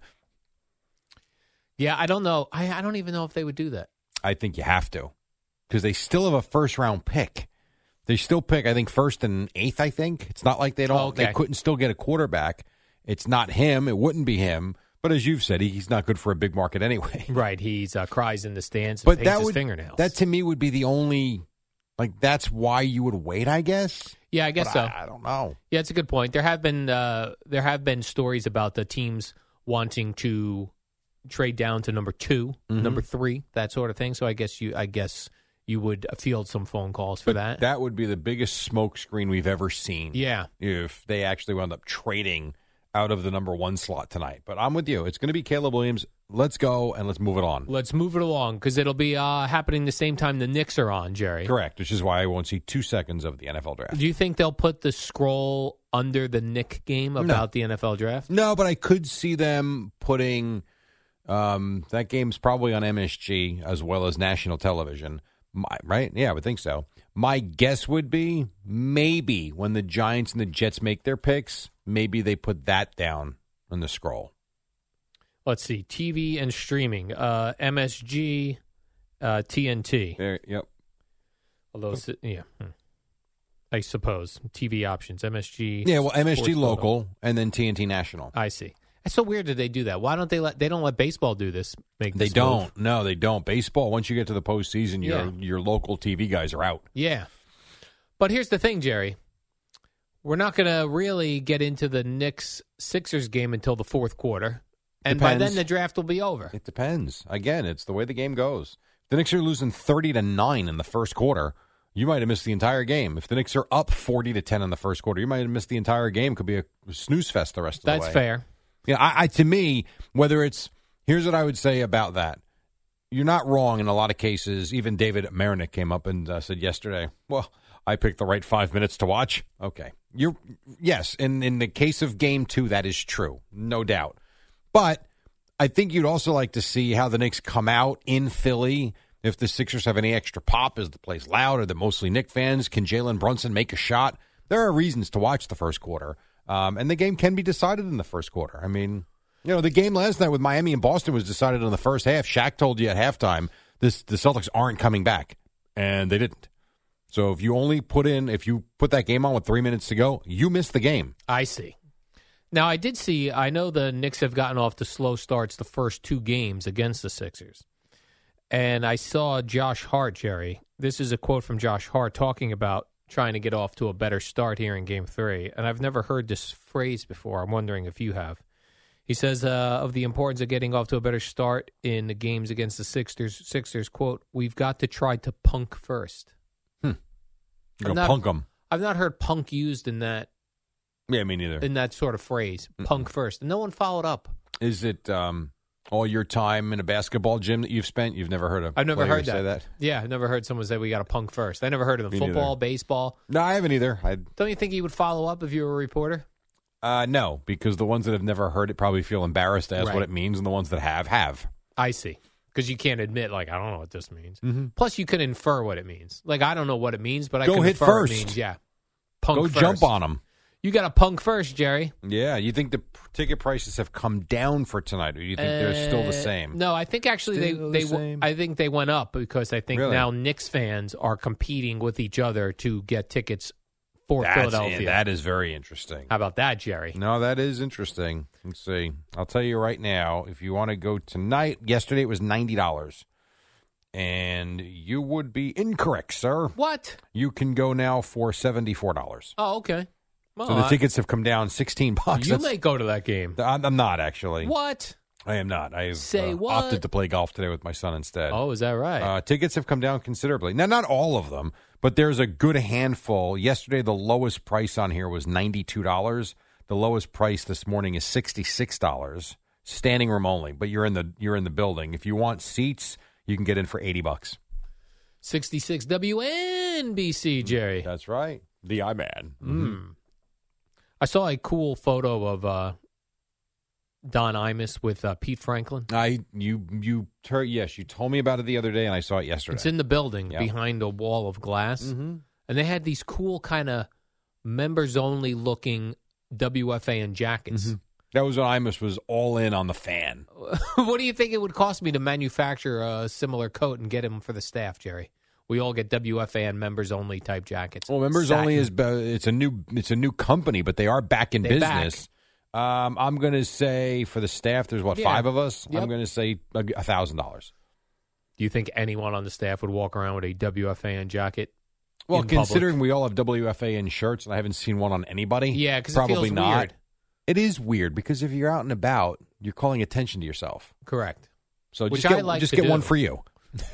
Yeah, I don't know. I don't even know if they would do that. I think you have to, because they still have a first-round pick. They still pick, I think, 1st and 8th, I think. It's not like they don't. Okay. They couldn't still get a quarterback. It's not him. It wouldn't be him. But as you've said, he's not good for a big market anyway. Right. He's cries in the stands and But paints his fingernails. That, to me, would be the only, that's why you would wait, I guess. Yeah, I guess But so. I don't know. Yeah, it's a good point. There have been stories about the teams wanting to trade down to number 2, number 3, that sort of thing. So I guess you would field some phone calls for that. That would be the biggest smokescreen we've ever seen. Yeah. If they actually wound up trading out of the number 1 slot tonight. But I'm with you. It's going to be Caleb Williams. Let's go and let's move it on. Let's move it along because it'll be happening the same time the Knicks are on, Jerry. Correct, which is why I won't see 2 seconds of the NFL draft. Do you think they'll put the scroll under the Knick game about the NFL draft? No, but I could see them putting that game's probably on MSG as well as national television. Right? Yeah, I would think so. My guess would be maybe when the Giants and the Jets make their picks, maybe they put that down on the scroll. Let's see. TV and streaming. MSG, TNT. There, yep. Although, I suppose. TV options. MSG. Yeah, well, MSG Sports local Photo. and then TNT national. I see. It's so weird that they do that. Why don't they don't let baseball do this? They don't. No, they don't. Baseball, once you get to the postseason, your local TV guys are out. Yeah. But here's the thing, Jerry. We're not going to really get into the Knicks-Sixers game until the fourth quarter. And by then the draft will be over. It depends. Again, it's the way the game goes. If the Knicks are losing 30-9 in the first quarter, you might have missed the entire game. If the Knicks are up 40-10 in the first quarter, you might have missed the entire game. Could be a snooze fest the rest of the way. That's fair. Yeah, I to me, whether it's here's what I would say about that. You're not wrong in a lot of cases. Even David Marinick came up and said yesterday, well, I picked the right 5 minutes to watch. Okay. Yes, in the case of game 2, that is true. No doubt. But I think you'd also like to see how the Knicks come out in Philly. If the Sixers have any extra pop, is the place loud? Are they mostly Knicks fans? Can Jalen Brunson make a shot? There are reasons to watch the first quarter. And the game can be decided in the first quarter. I mean, the game last night with Miami and Boston was decided in the first half. Shaq told you at halftime the Celtics aren't coming back, and they didn't. So if you put that game on with 3 minutes to go, you missed the game. I see. Now, I know the Knicks have gotten off to slow starts the first 2 games against the Sixers. And I saw Josh Hart, Jerry. This is a quote from Josh Hart talking about trying to get off to a better start here in Game 3. And I've never heard this phrase before. I'm wondering if you have. He says, of the importance of getting off to a better start in the games against the Sixers, quote, we've got to try to punk first. You're going to punk them. I've not heard punk used in that. Yeah, me neither. In that sort of phrase, punk first. And no one followed up. Is it all your time in a basketball gym that you've spent? You've never heard of I've never heard say that? Yeah, I've never heard someone say we got to punk first. I never heard of them. Football, baseball. No, I haven't either. Don't you think you would follow up if you were a reporter? No, because the ones that have never heard it probably feel embarrassed to ask what it means, and the ones that have. I see. Because you can't admit, I don't know what this means. Mm-hmm. Plus, you can infer what it means. I don't know what it means, but I can hit infer first. It means, yeah. Punk Go first. jump on them. You got to punk first, Jerry. Yeah, you think the ticket prices have come down for tonight, or do you think they're still the same? No, I think actually I think they went up because I think now Knicks fans are competing with each other to get tickets for Philadelphia. That is very interesting. How about that, Jerry? No, that is interesting. Let's see. I'll tell you right now, if you want to go tonight, yesterday it was $90. And you would be incorrect, sir. What? You can go now for $74. Oh, okay. Well, so the tickets have come down $16. You may go to that game. I'm not, actually. What? I am not. I've what? opted to play golf today with my son instead. Oh, is that right? Tickets have come down considerably. Now, not all of them, but there's a good handful. Yesterday, the lowest price on here was $92. The lowest price this morning is $66. Standing room only, but you're in the building. If you want seats, you can get in for $80. 66 WNBC, Jerry. That's right. The I-Man. I saw a cool photo of Don Imus with Pete Franklin. Yes, you told me about it the other day, and I saw it yesterday. It's in the building behind a wall of glass. Mm-hmm. And they had these cool kind of members-only looking WFAN jackets. Mm-hmm. That was when Imus was all in on the fan. What do you think it would cost me to manufacture a similar coat and get them for the staff, Jerry? We all get WFAN members-only type jackets. Well, members-only it's a new company, but they are back in business. I'm going to say for the staff, there's 5 of us? Yep. I'm going to say $1,000. Do you think anyone on the staff would walk around with a WFAN jacket? Well, in considering public? we all have WFAN shirts, and I haven't seen one on anybody. Yeah, because probably it feels not. weird. It is weird because if you're out and about, you're calling attention to yourself. Correct. So Which just I like to get do. one for you.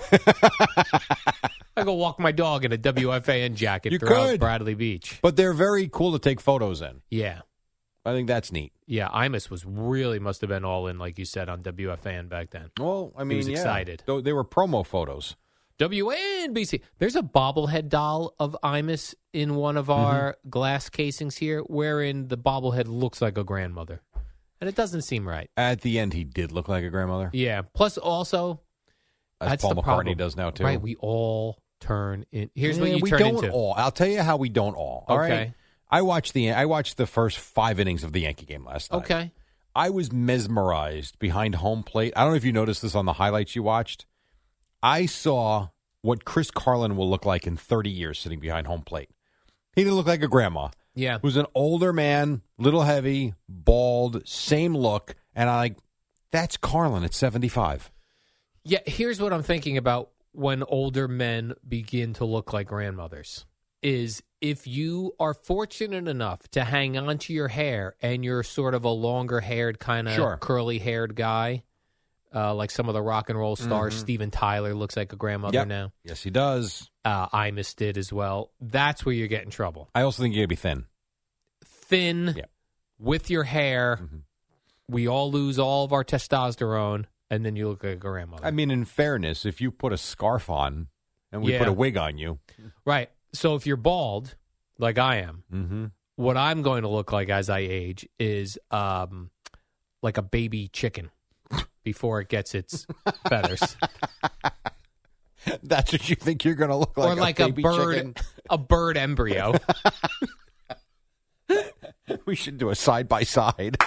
I go walk my dog in a WFAN jacket You throughout could. Bradley Beach. But they're very cool to take photos in. Yeah. I think that's neat. Yeah, Imus must have been all in, like you said, on WFAN back then. Well, I mean, he was excited. Though they were promo photos. WNBC. There's a bobblehead doll of Imus in one of our glass casings here, wherein the bobblehead looks like a grandmother. And it doesn't seem right. At the end, he did look like a grandmother. Yeah. Plus, also, As that's Paul the McCartney problem. does now, too. Right. We all turn in. Here's what you we turn don't into. all. I'll tell you how we don't all. All Okay. right? I watched the first 5 innings of the Yankee game last night. Okay. I was mesmerized behind home plate. I don't know if you noticed this on the highlights you watched. I saw what Chris Carlin will look like in 30 years sitting behind home plate. He didn't look like a grandma. Yeah. He was an older man, little heavy, bald, same look. And that's Carlin at 75. Yeah, here's what I'm thinking about when older men begin to look like grandmothers is if you are fortunate enough to hang on to your hair and you're sort of a longer-haired kind of curly-haired guy, like some of the rock and roll stars, Steven Tyler looks like a grandmother now. Yes, he does. Imus did as well. That's where you get in trouble. I also think you got to be thin. Thin, with your hair, we all lose all of our testosterone, and then you look like a grandmother. I mean, in fairness, if you put a scarf on and we put a wig on you. Right. So if you're bald, like I am, what I'm going to look like as I age is like a baby chicken before it gets its feathers. That's what you think you're going to look like? Or like a baby chicken? a bird embryo. We should do a side-by-side.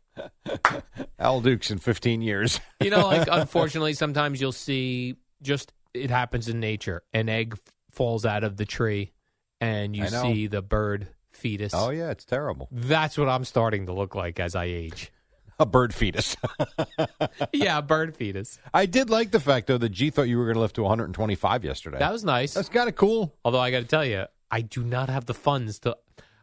Al Dukes in 15 years. You know, like, unfortunately, sometimes you'll see it happens in nature. An egg falls out of the tree, and you see the bird fetus. Oh, yeah, it's terrible. That's what I'm starting to look like as I age. A bird fetus. Yeah, a bird fetus. I did like the fact, though, that G thought you were going to live to 125 yesterday. That was nice. That's kind of cool. Although I got to tell you, I do not have the funds to.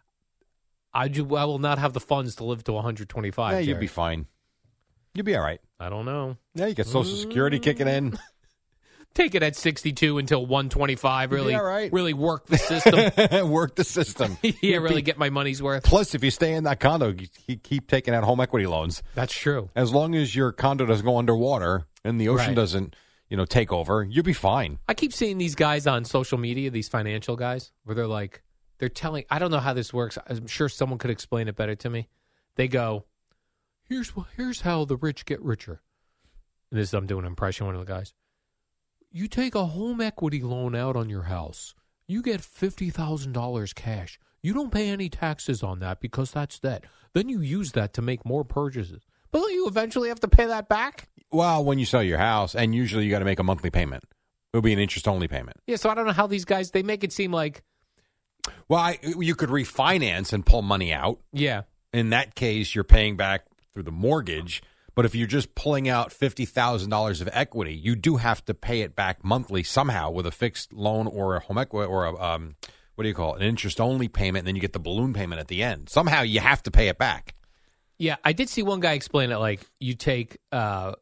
I will not have the funds to live to 125. Yeah, Jerry. you'll be fine. You'll be all right. I don't know. Yeah, you got Social Security kicking in. Take it at 62 until 125. Really, all right. Really work the system. Work the system. Yeah, really get my money's worth. Plus, if you stay in that condo, you keep taking out home equity loans. That's true. As long as your condo doesn't go underwater and the ocean doesn't, take over, you'll be fine. I keep seeing these guys on social media, these financial guys, where they're telling, I don't know how this works. I'm sure someone could explain it better to me. They go, here's how the rich get richer. And this is, I'm doing an impression of one of the guys. You take a home equity loan out on your house. You get $50,000 cash. You don't pay any taxes on that because that's debt. Then you use that to make more purchases. But don't you eventually have to pay that back? Well, when you sell your house, and usually you got to make a monthly payment. It'll be an interest-only payment. Yeah, so I don't know how these guys, they make it seem like... Well, you could refinance and pull money out. Yeah. In that case, you're paying back through the mortgage. But if you're just pulling out $50,000 of equity, you do have to pay it back monthly somehow with a fixed loan or a home equity or an interest-only payment, and then you get the balloon payment at the end. Somehow you have to pay it back. Yeah, I did see one guy explain it like you take a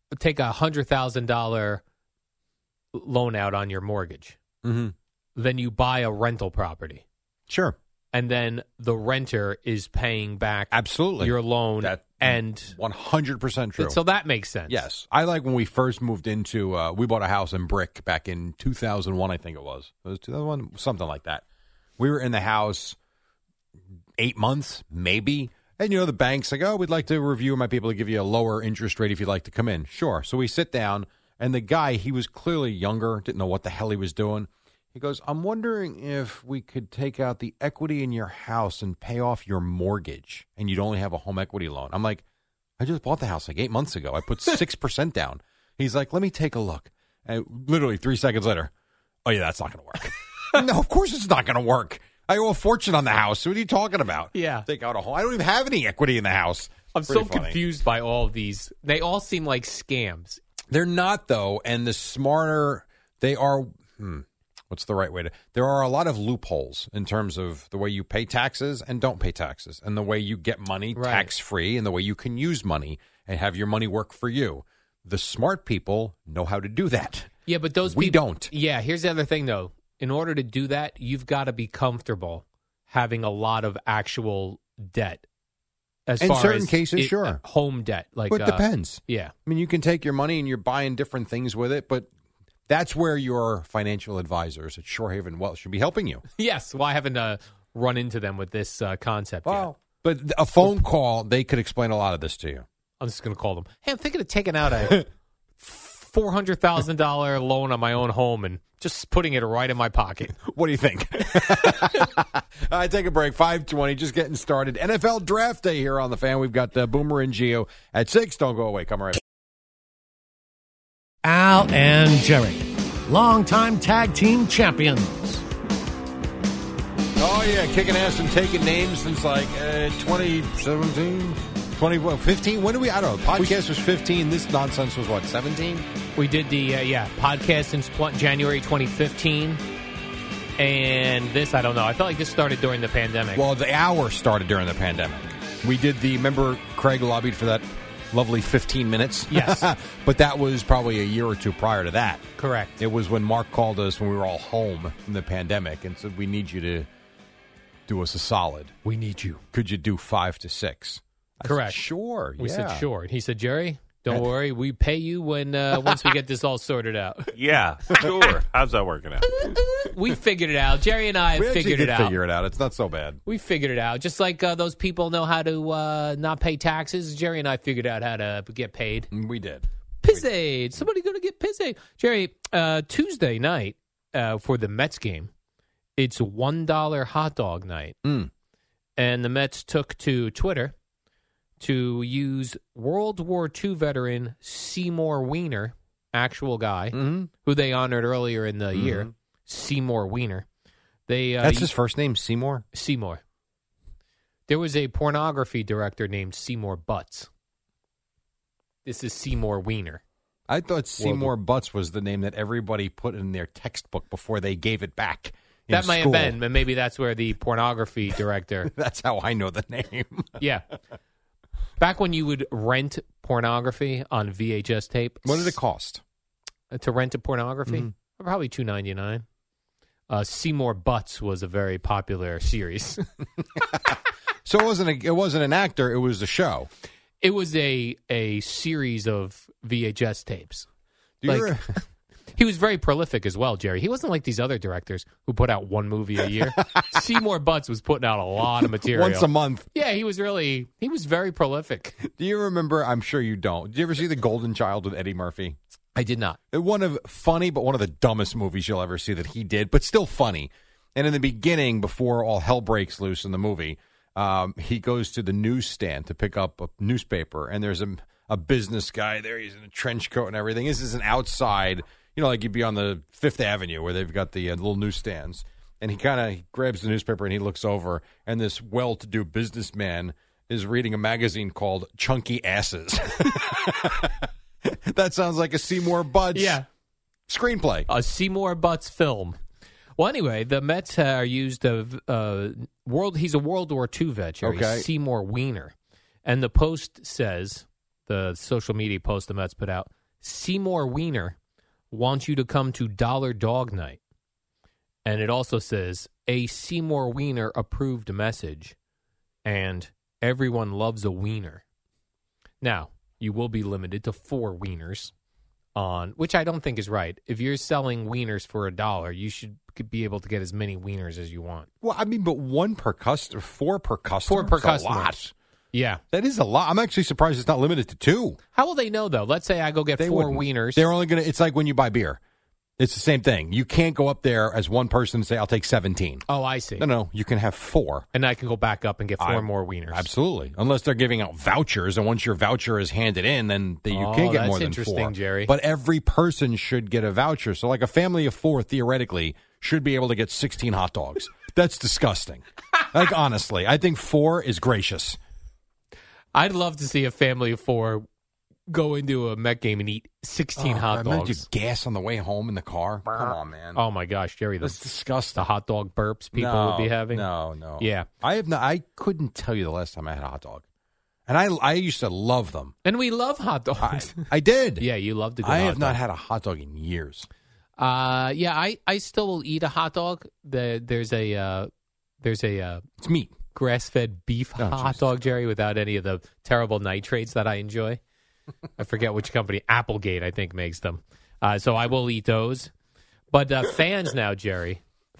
$100,000 loan out on your mortgage. Mm-hmm. Then you buy a rental property. Sure. and then the renter is paying back Absolutely. your loan. That and 100% true. So that makes sense. Yes. I like when we first moved into, we bought a house in Brick back in 2001, I think it was. It was 2001, something like that. We were in the house 8 months, maybe. And, you know, the bank's like, oh, we'd like to review. Might be able to give you a lower interest rate if you'd like to come in. Sure. So we sit down, and the guy, he was clearly younger, didn't know what the hell he was doing. He goes, I'm wondering if we could take out the equity in your house and pay off your mortgage, and you'd only have a home equity loan. I'm like, I just bought the house like 8 months ago. I put 6% down. He's like, let me take a look. And literally 3 seconds later, oh, yeah, that's not going to work. No, of course it's not going to work. I owe a fortune on the house. What are you talking about? Yeah. Take out a home. I don't even have any equity in the house. I'm so confused by all of these. They all seem like scams. They're not, though, and the smarter they are, what's the right way to? There are a lot of loopholes in terms of the way you pay taxes and don't pay taxes, and the way you get money tax-free, and the way you can use money and have your money work for you. The smart people know how to do that. Yeah, but we don't. Yeah, here's the other thing, though. In order to do that, you've got to be comfortable having a lot of actual debt. As in far certain as cases, sure. Home debt. Like, but it depends. Yeah. I mean, you can take your money and you're buying different things with it, but that's where your financial advisors at Shorehaven Wealth should be helping you. Yes. Well, I haven't run into them with this concept yet. But a phone call, they could explain a lot of this to you. I'm just going to call them. Hey, I'm thinking of taking out a $400,000 loan on my own home and just putting it right in my pocket. What do you think? All right, take a break. 5:20, just getting started. NFL Draft Day here on the Fan. We've got Boomer and Gio at 6. Don't go away. Come right back. Al and Jerry, longtime tag team champions. Oh, yeah, kicking ass and taking names since like 2017, 2015. When did we? I don't know. Podcast was 15. This nonsense was what, 17? We did the podcast since January 2015. And this, I don't know. I felt like this started during the pandemic. Well, the hour started during the pandemic. We did remember Craig lobbied for that lovely 15 minutes? Yes. But that was probably a year or two prior to that. Correct. It was when Mark called us when we were all home from the pandemic and said, we need you to do us a solid. We need you. Could you do 5 to 6? Correct. Said, sure. We said sure. And he said, Jerry, don't worry. We pay you when once we get this all sorted out. Yeah, sure. How's that working out? We figured it out. Jerry and I figured it out. Figure it out. It's not so bad. We figured it out. Just like those people know how to not pay taxes, Jerry and I figured out how to get paid. We did. Piss aid. Somebody going to get piss aid. Jerry, Tuesday night for the Mets game, it's $1 hot dog night. Mm. And the Mets took to Twitter to use World War II veteran Seymour Wiener, actual guy, who they honored earlier in the year, Seymour Wiener. That's his first name, Seymour? Seymour. There was a pornography director named Seymour Butts. This is Seymour Wiener. I thought Seymour Butts was the name that everybody put in their textbook before they gave it back. That might have been, but maybe that's where the pornography director... That's how I know the name. Yeah. Back when you would rent pornography on VHS tape. What did it cost? To rent a pornography? Probably $2.99. Seymour Butts was a very popular series. So it wasn't an actor, it was a show. It was a series of VHS tapes. He was very prolific as well, Jerry. He wasn't like these other directors who put out one movie a year. Seymour Butts was putting out a lot of material. Once a month. Yeah, he was very prolific. Do you remember, I'm sure you don't, did you ever see The Golden Child with Eddie Murphy? I did not. One of the dumbest movies you'll ever see that he did, but still funny. And in the beginning, before all hell breaks loose in the movie, he goes to the newsstand to pick up a newspaper, and there's a business guy there. He's in a trench coat and everything. This is an outside... like you'd be on the Fifth Avenue where they've got the little newsstands. And he kind of grabs the newspaper and he looks over, and this well-to-do businessman is reading a magazine called Chunky Asses. That sounds like a Seymour Butts screenplay. A Seymour Butts film. Well, anyway, the Mets are used he's a World War II vet, Jerry, Seymour Wiener. And the Post says, the social media post the Mets put out, Seymour Wiener wants you to come to Dollar Dog Night. And it also says, a Seymour Wiener approved message, and everyone loves a wiener. Now, you will be limited to 4 wieners which I don't think is right. If you're selling wieners for $1, you should be able to get as many wieners as you want. Well, I mean, but 1 per customer, 4 per customer. 4 per That's customer. a lot. Yeah. That is a lot. I'm actually surprised it's not limited to 2. How will they know, though? Let's say I go get 4 wieners. They're only going to, it's like when you buy beer. It's the same thing. You can't go up there as one person and say, I'll take 17. Oh, I see. No, you can have 4. And I can go back up and get 4 more wieners. Absolutely. Unless they're giving out vouchers, and once your voucher is handed in, then you can't get more than 4. That's interesting, Jerry. But every person should get a voucher. So like a family of 4, theoretically, should be able to get 16 hot dogs. That's disgusting. Like, honestly, I think 4 is gracious. I'd love to see a family of 4 go into a Met game and eat 16 hot dogs. Imagine gas on the way home in the car. Come on, man. Oh, my gosh, Jerry. That's disgusting. The hot dog burps people would be having. No. Yeah. I couldn't tell you the last time I had a hot dog. And I used to love them. And we love hot dogs. I did. Yeah, you loved a good I hot have not dog. had a hot dog in years. I still will eat a hot dog. There's a it's meat. Grass-fed beef hot dog, Jerry, without any of the terrible nitrates that I enjoy. I forget which company. Applegate, I think, makes them. So I will eat those. But fans now, Jerry,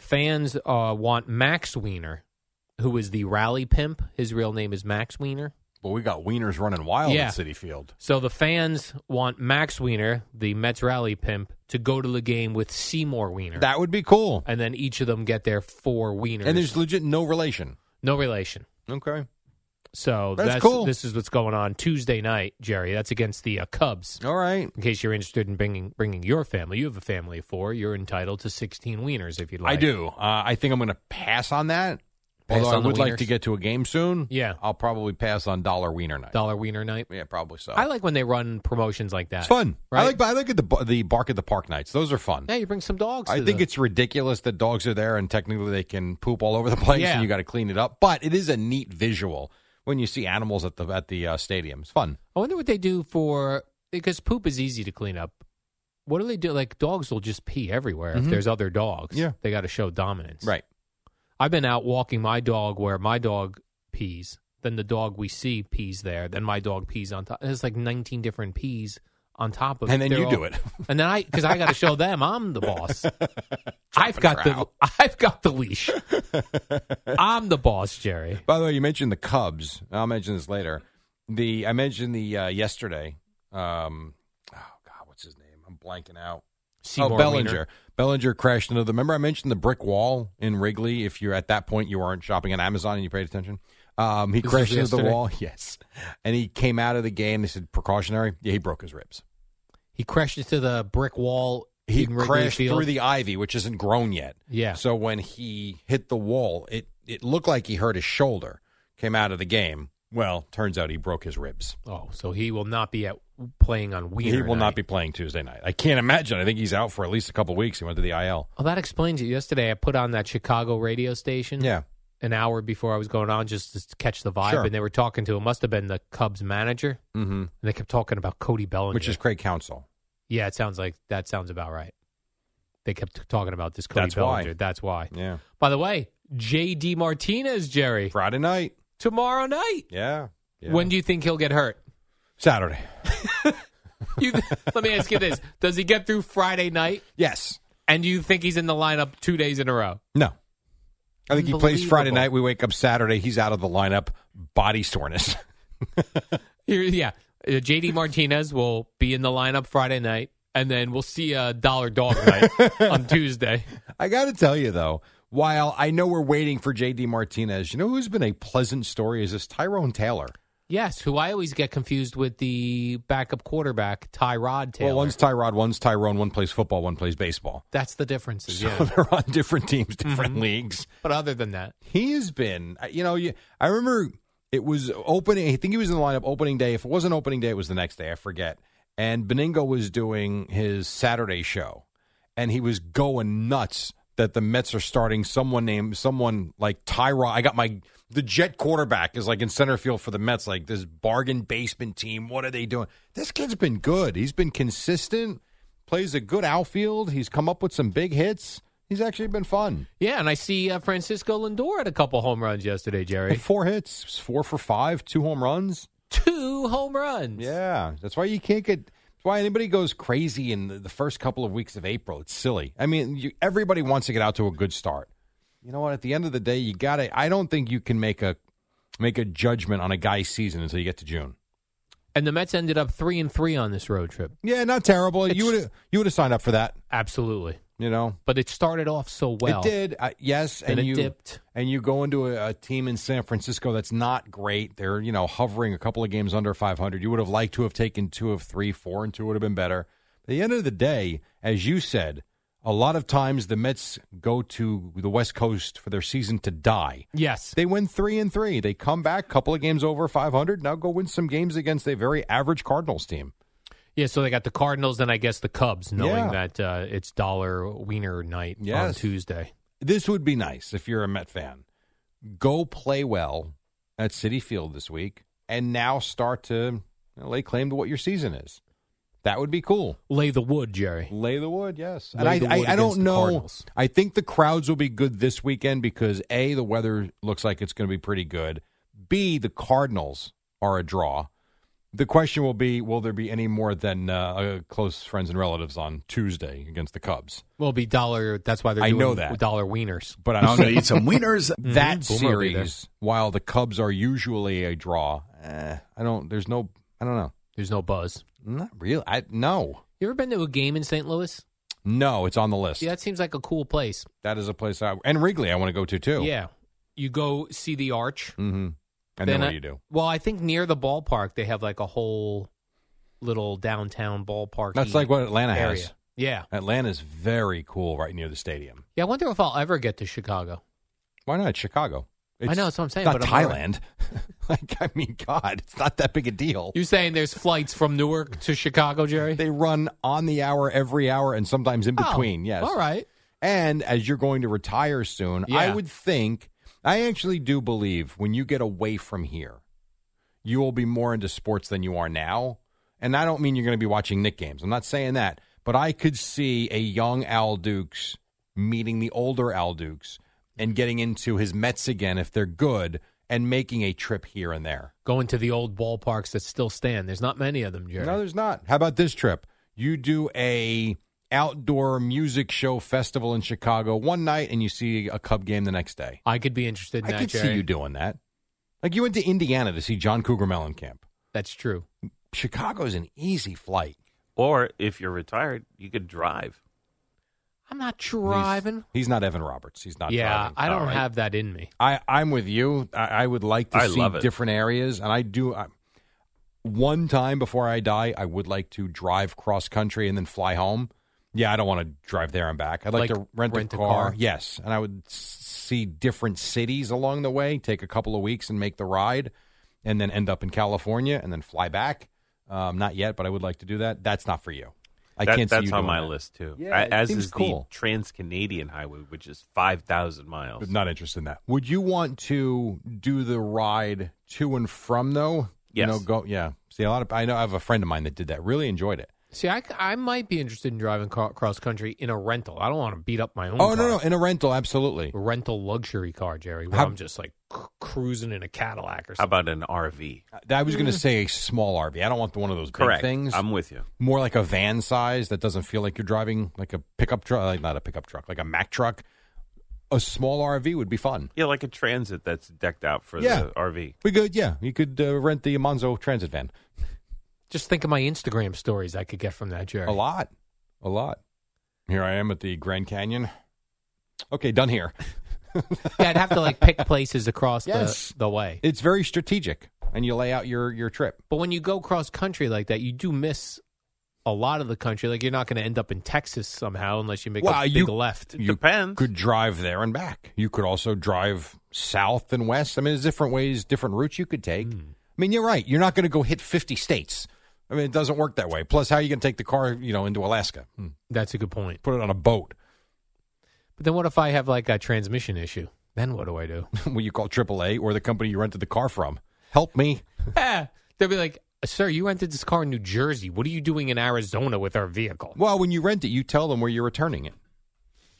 want Max Wiener, who is the rally pimp. His real name is Max Wiener. Well, we got wieners running wild at Citi Field. So the fans want Max Wiener, the Mets rally pimp, to go to the game with Seymour Wiener. That would be cool. And then each of them get their 4 wieners. And there's legit no relation. No relation. Okay. So that's cool. This is what's going on Tuesday night, Jerry. That's against the Cubs. All right. In case you're interested in bringing your family, you have a family of 4. You're entitled to 16 wieners if you'd like. I do. I think I'm going to pass on that. Pass Although on I would the like wieners? to get to a game soon. Yeah. I'll probably pass on Dollar Wiener Night. Dollar Wiener Night. Yeah, probably so. I like when they run promotions like that. It's fun. Right? I like the Bark at the Park nights. Those are fun. Yeah, you bring some dogs. I think it's ridiculous that dogs are there and technically they can poop all over the place and you got to clean it up. But it is a neat visual when you see animals at the stadium. It's fun. I wonder what they do because poop is easy to clean up. What do they do? Like dogs will just pee everywhere if there's other dogs. Yeah. They got to show dominance. Right. I've been out walking my dog where my dog pees. Then the dog we see pees there. Then my dog pees on top. There's like 19 different pees on top of it. And then you do it. And then because I got to show them I'm the boss. I've got the leash. I'm the boss, Jerry. By the way, you mentioned the Cubs. I'll mention this later. I mentioned yesterday. What's his name? I'm blanking out. Seymour Bellinger. Wiener. Bellinger crashed into remember I mentioned the brick wall in Wrigley? If you're at that point, you weren't shopping on Amazon and you paid attention. He crashed into the wall. Yes. And he came out of the game. They said precautionary. Yeah, he broke his ribs. He crashed into the brick wall. He in Wrigley crashed Field. through the ivy, which isn't grown yet. Yeah. So when he hit the wall, it looked like he hurt his shoulder. Came out of the game. Well, turns out he broke his ribs. Oh, so he will not be playing on Wiener He will night. not be playing Tuesday night. I can't imagine. I think he's out for at least a couple of weeks. He went to the IL. Well, that explains it. Yesterday, I put on that Chicago radio station. Yeah. An hour before I was going on just to catch the vibe. Sure. And they were talking to, it must have been the Cubs manager. Mm-hmm. And they kept talking about Cody Bellinger. Which is Craig Counsell. Yeah, that sounds about right. They kept talking about this Cody That's why. Bellinger. That's why. Yeah. By the way, J.D. Martinez, Jerry. Friday night. Tomorrow night. Yeah. When do you think he'll get hurt? Saturday. Let me ask you this. Does he get through Friday night? Yes. And do you think he's in the lineup 2 days in a row? No. I think he plays Friday Unbelievable. night. We wake up Saturday. He's out of the lineup. Body soreness. J.D. Martinez will be in the lineup Friday night, and then we'll see a Dollar Dog night on Tuesday. I got to tell you, though, while I know we're waiting for J.D. Martinez, you know who's been a pleasant story is this Tyrone Taylor. Yes, who I always get confused with the backup quarterback, Tyrod Taylor. Well, one's Tyrod, one's Tyrone. One plays football, one plays baseball. That's the differences, So yeah. they're on different teams, different leagues. But other than that, he has been, I remember it was opening, I think he was in the lineup opening day. If it wasn't opening day, it was the next day. I forget. And Beningo was doing his Saturday show, and he was going nuts that the Mets are starting someone like Tyrod. I got the Jet quarterback is like in center field for the Mets, like this bargain basement team. What are they doing? This kid's been good. He's been consistent, plays a good outfield. He's come up with some big hits. He's actually been fun. Yeah, and I see Francisco Lindor had a couple home runs yesterday, Jerry. With 4 hits, 4 for 5, 2 home runs. 2 home runs. Yeah, that's why you can't get. That's why anybody goes crazy in the first couple of weeks of April. It's silly. I mean, everybody wants to get out to a good start. You know what? At the end of the day, you got to. I don't think you can make a judgment on a guy's season until you get to June. And the Mets ended up 3-3 on this road trip. Yeah, not terrible. You would have signed up for that. Absolutely. You know, but it started off so well. It did, yes. And it dipped. And you go into a team in San Francisco that's not great. They're hovering a couple of games under 500. You would have liked to have taken 2 of 3, 4 and 2 would have been better. At the end of the day, as you said, a lot of times the Mets go to the West Coast for their season to die. Yes. They win 3-3. They come back, couple of games over 500. Now go win some games against a very average Cardinals team. Yeah, so they got the Cardinals and I guess the Cubs, knowing that it's dollar wiener night on Tuesday. This would be nice if you're a Met fan. Go play well at Citi Field this week and now start to lay claim to what your season is. That would be cool. Lay the wood, Jerry. Lay the wood, yes. And I don't know. I think the crowds will be good this weekend because, A, the weather looks like it's going to be pretty good. B, the Cardinals are a draw. The question will be, will there be any more than close friends and relatives on Tuesday against the Cubs? Will be dollar. That's why they're doing dollar wieners. But I'm going to eat some wieners. That series, while the Cubs are usually a draw, I don't know. There's no buzz. Not really. No. You ever been to a game in St. Louis? No, it's on the list. Yeah, that seems like a cool place. That is a place and Wrigley I want to go to too. Yeah. You go see the Arch. Mm-hmm. And then what do you do? Well, I think near the ballpark they have like a whole little downtown ballpark. That's like what Atlanta area. has. Yeah. Atlanta's very cool right near the stadium. Yeah, I wonder if I'll ever get to Chicago. Why not Chicago? I know, that's what I'm saying. Not Thailand. God, it's not that big a deal. You're saying there's flights from Newark to Chicago, Jerry? They run on the hour, every hour, and sometimes in between, yes. All right. And as you're going to retire soon, I would think, I actually do believe when you get away from here, you will be more into sports than you are now. And I don't mean you're going to be watching Knick games. I'm not saying that. But I could see a young Al Dukes meeting the older Al Dukes and getting into his Mets again if they're good and making a trip here and there. Going to the old ballparks that still stand. There's not many of them, Jerry. No, there's not. How about this trip? You do a outdoor music show festival in Chicago one night and you see a Cub game the next day. I could be interested in that, I could Jerry. see you doing that. Like you went to Indiana to see John Cougar Mellencamp. That's true. Chicago's an easy flight. Or if you're retired, you could drive. I'm not driving. He's not Evan Roberts. He's not driving. Yeah, I don't have that in me. I'm with you. I would like to see different areas, and I do. One time before I die, I would like to drive cross country and then fly home. Yeah, I don't want to drive there and back. I'd like to rent a car. Yes, and I would see different cities along the way, take a couple of weeks and make the ride, and then end up in California and then fly back. Not yet, but I would like to do that. That's not for you. I can't see you doing that. That's on my list, too. Yeah, as is the Trans-Canadian Highway, which is 5,000 miles. But not interested in that. Would you want to do the ride to and from, though? Yes. See, I have a friend of mine that did that. Really enjoyed it. See, I might be interested in driving cross country in a rental. I don't want to beat up my own car. Oh, no, in a rental, absolutely. A rental luxury car, Jerry, where I'm just like cruising in a Cadillac or something. How about an RV? I was going to say a small RV. I don't want one of those big things. I'm with you. More like a van size that doesn't feel like you're driving like a pickup truck, like not a pickup truck, like a Mack truck. A small RV would be fun. Yeah, like a Transit that's decked out for the RV. We could, you could rent the Monzo Transit van. Just think of my Instagram stories I could get from that, Jerry. A lot. Here I am at the Grand Canyon. Okay, done here. Yeah, I'd have to pick places across the way. It's very strategic, and you lay out your trip. But when you go cross country like that, you do miss a lot of the country. Like you're not going to end up in Texas somehow unless you make a big left. You could drive there and back. You could also drive south and west. I mean, there's different ways, different routes you could take. I mean, you're right. You're not going to go hit 50 states. I mean, it doesn't work that way. Plus, how are you going to take the car, into Alaska? That's a good point. Put it on a boat. But then what if I have a transmission issue? Then what do I do? Well, you call AAA or the company you rented the car from. Help me. They'll be like, sir, you rented this car in New Jersey. What are you doing in Arizona with our vehicle? Well, when you rent it, you tell them where you're returning it.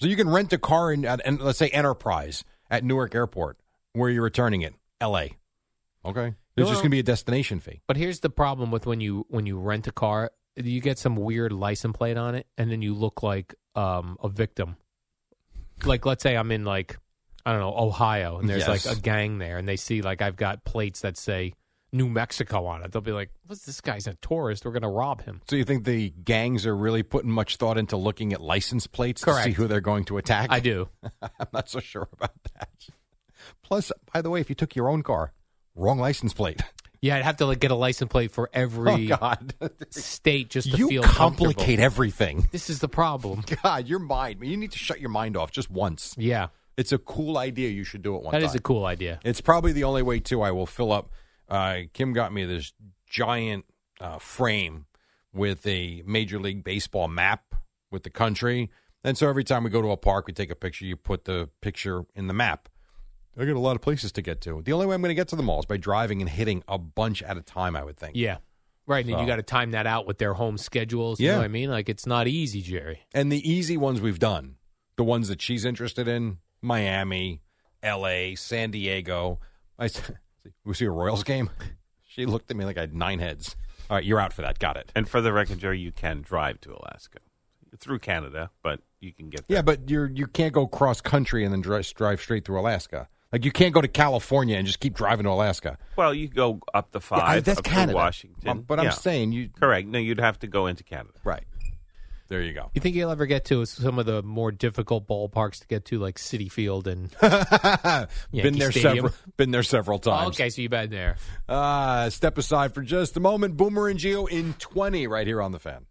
So you can rent a car in, and let's say Enterprise at Newark Airport, where you're returning it, L.A. Okay, there's just going to be a destination fee. But here's the problem with when you rent a car, you get some weird license plate on it, and then you look like a victim. Like, let's say I'm in, like, I don't know, Ohio, and there's like a gang there, and they see like I've got plates that say New Mexico on it. They'll be like, "What's this guy's a tourist? We're going to rob him." So you think the gangs are really putting much thought into looking at license plates Correct. to see who they're going to attack? I do. I'm not so sure about that. Plus, by the way, if you took your own car, wrong license plate. Yeah, I'd have to like get a license plate for every state just to feel complicate comfortable. everything. This is the problem. God, your mind. You need to shut your mind off just once. Yeah. It's a cool idea. You should do it one time. That is a cool idea. It's probably the only way, too, I will fill up. Kim got me this giant frame with a Major League Baseball map with the country. And so every time we go to a park, we take a picture. You put the picture in the map. I got a lot of places to get to. The only way I'm going to get to them all is by driving and hitting a bunch at a time, I would think. Yeah. Right. And you got to time that out with their home schedules. You know what I mean? Like, it's not easy, Jerry. And the easy ones we've done, the ones that she's interested in, Miami, L.A., San Diego. We see a Royals game? She looked at me like I had 9 heads. All right, you're out for that. Got it. And for the record, Jerry, you can drive to Alaska. Through Canada, but you can get there. Yeah, but you can't go cross-country and then drive straight through Alaska. Like, you can't go to California and just keep driving to Alaska. Well, you go up the 5, that's up Canada. to Washington. But I'm saying you... Correct. No, you'd have to go into Canada. Right. There you go. You think you'll ever get to some of the more difficult ballparks to get to, like Citi Field and been there several times. Oh, okay, so you've been there. Step aside for just a moment. Boomer and Gio in 20 right here on The Fan.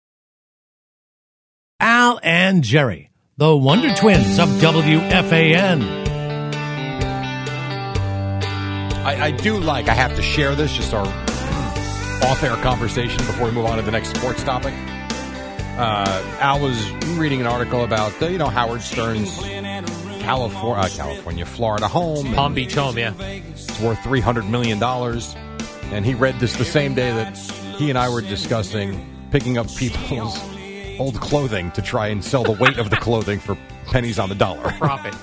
Al and Jerry, the Wonder Twins of WFAN. I do like, I have to share this, just our off-air conversation before we move on to the next sports topic. Al was reading an article about, Howard Stern's Florida home. Palm Beach home, yeah. It's worth $300 million. And he read this the same day that he and I were discussing picking up people's old clothing to try and sell the weight of the clothing for pennies on the dollar. Profit.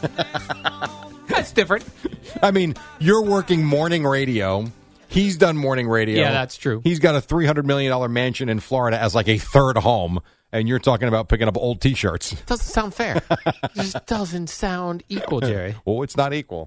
That's different. I mean, you're working morning radio. He's done morning radio. Yeah, that's true. He's got a $300 million mansion in Florida as like a third home, and you're talking about picking up old T-shirts. Doesn't sound fair. It just doesn't sound equal, Jerry. Oh, it's not equal.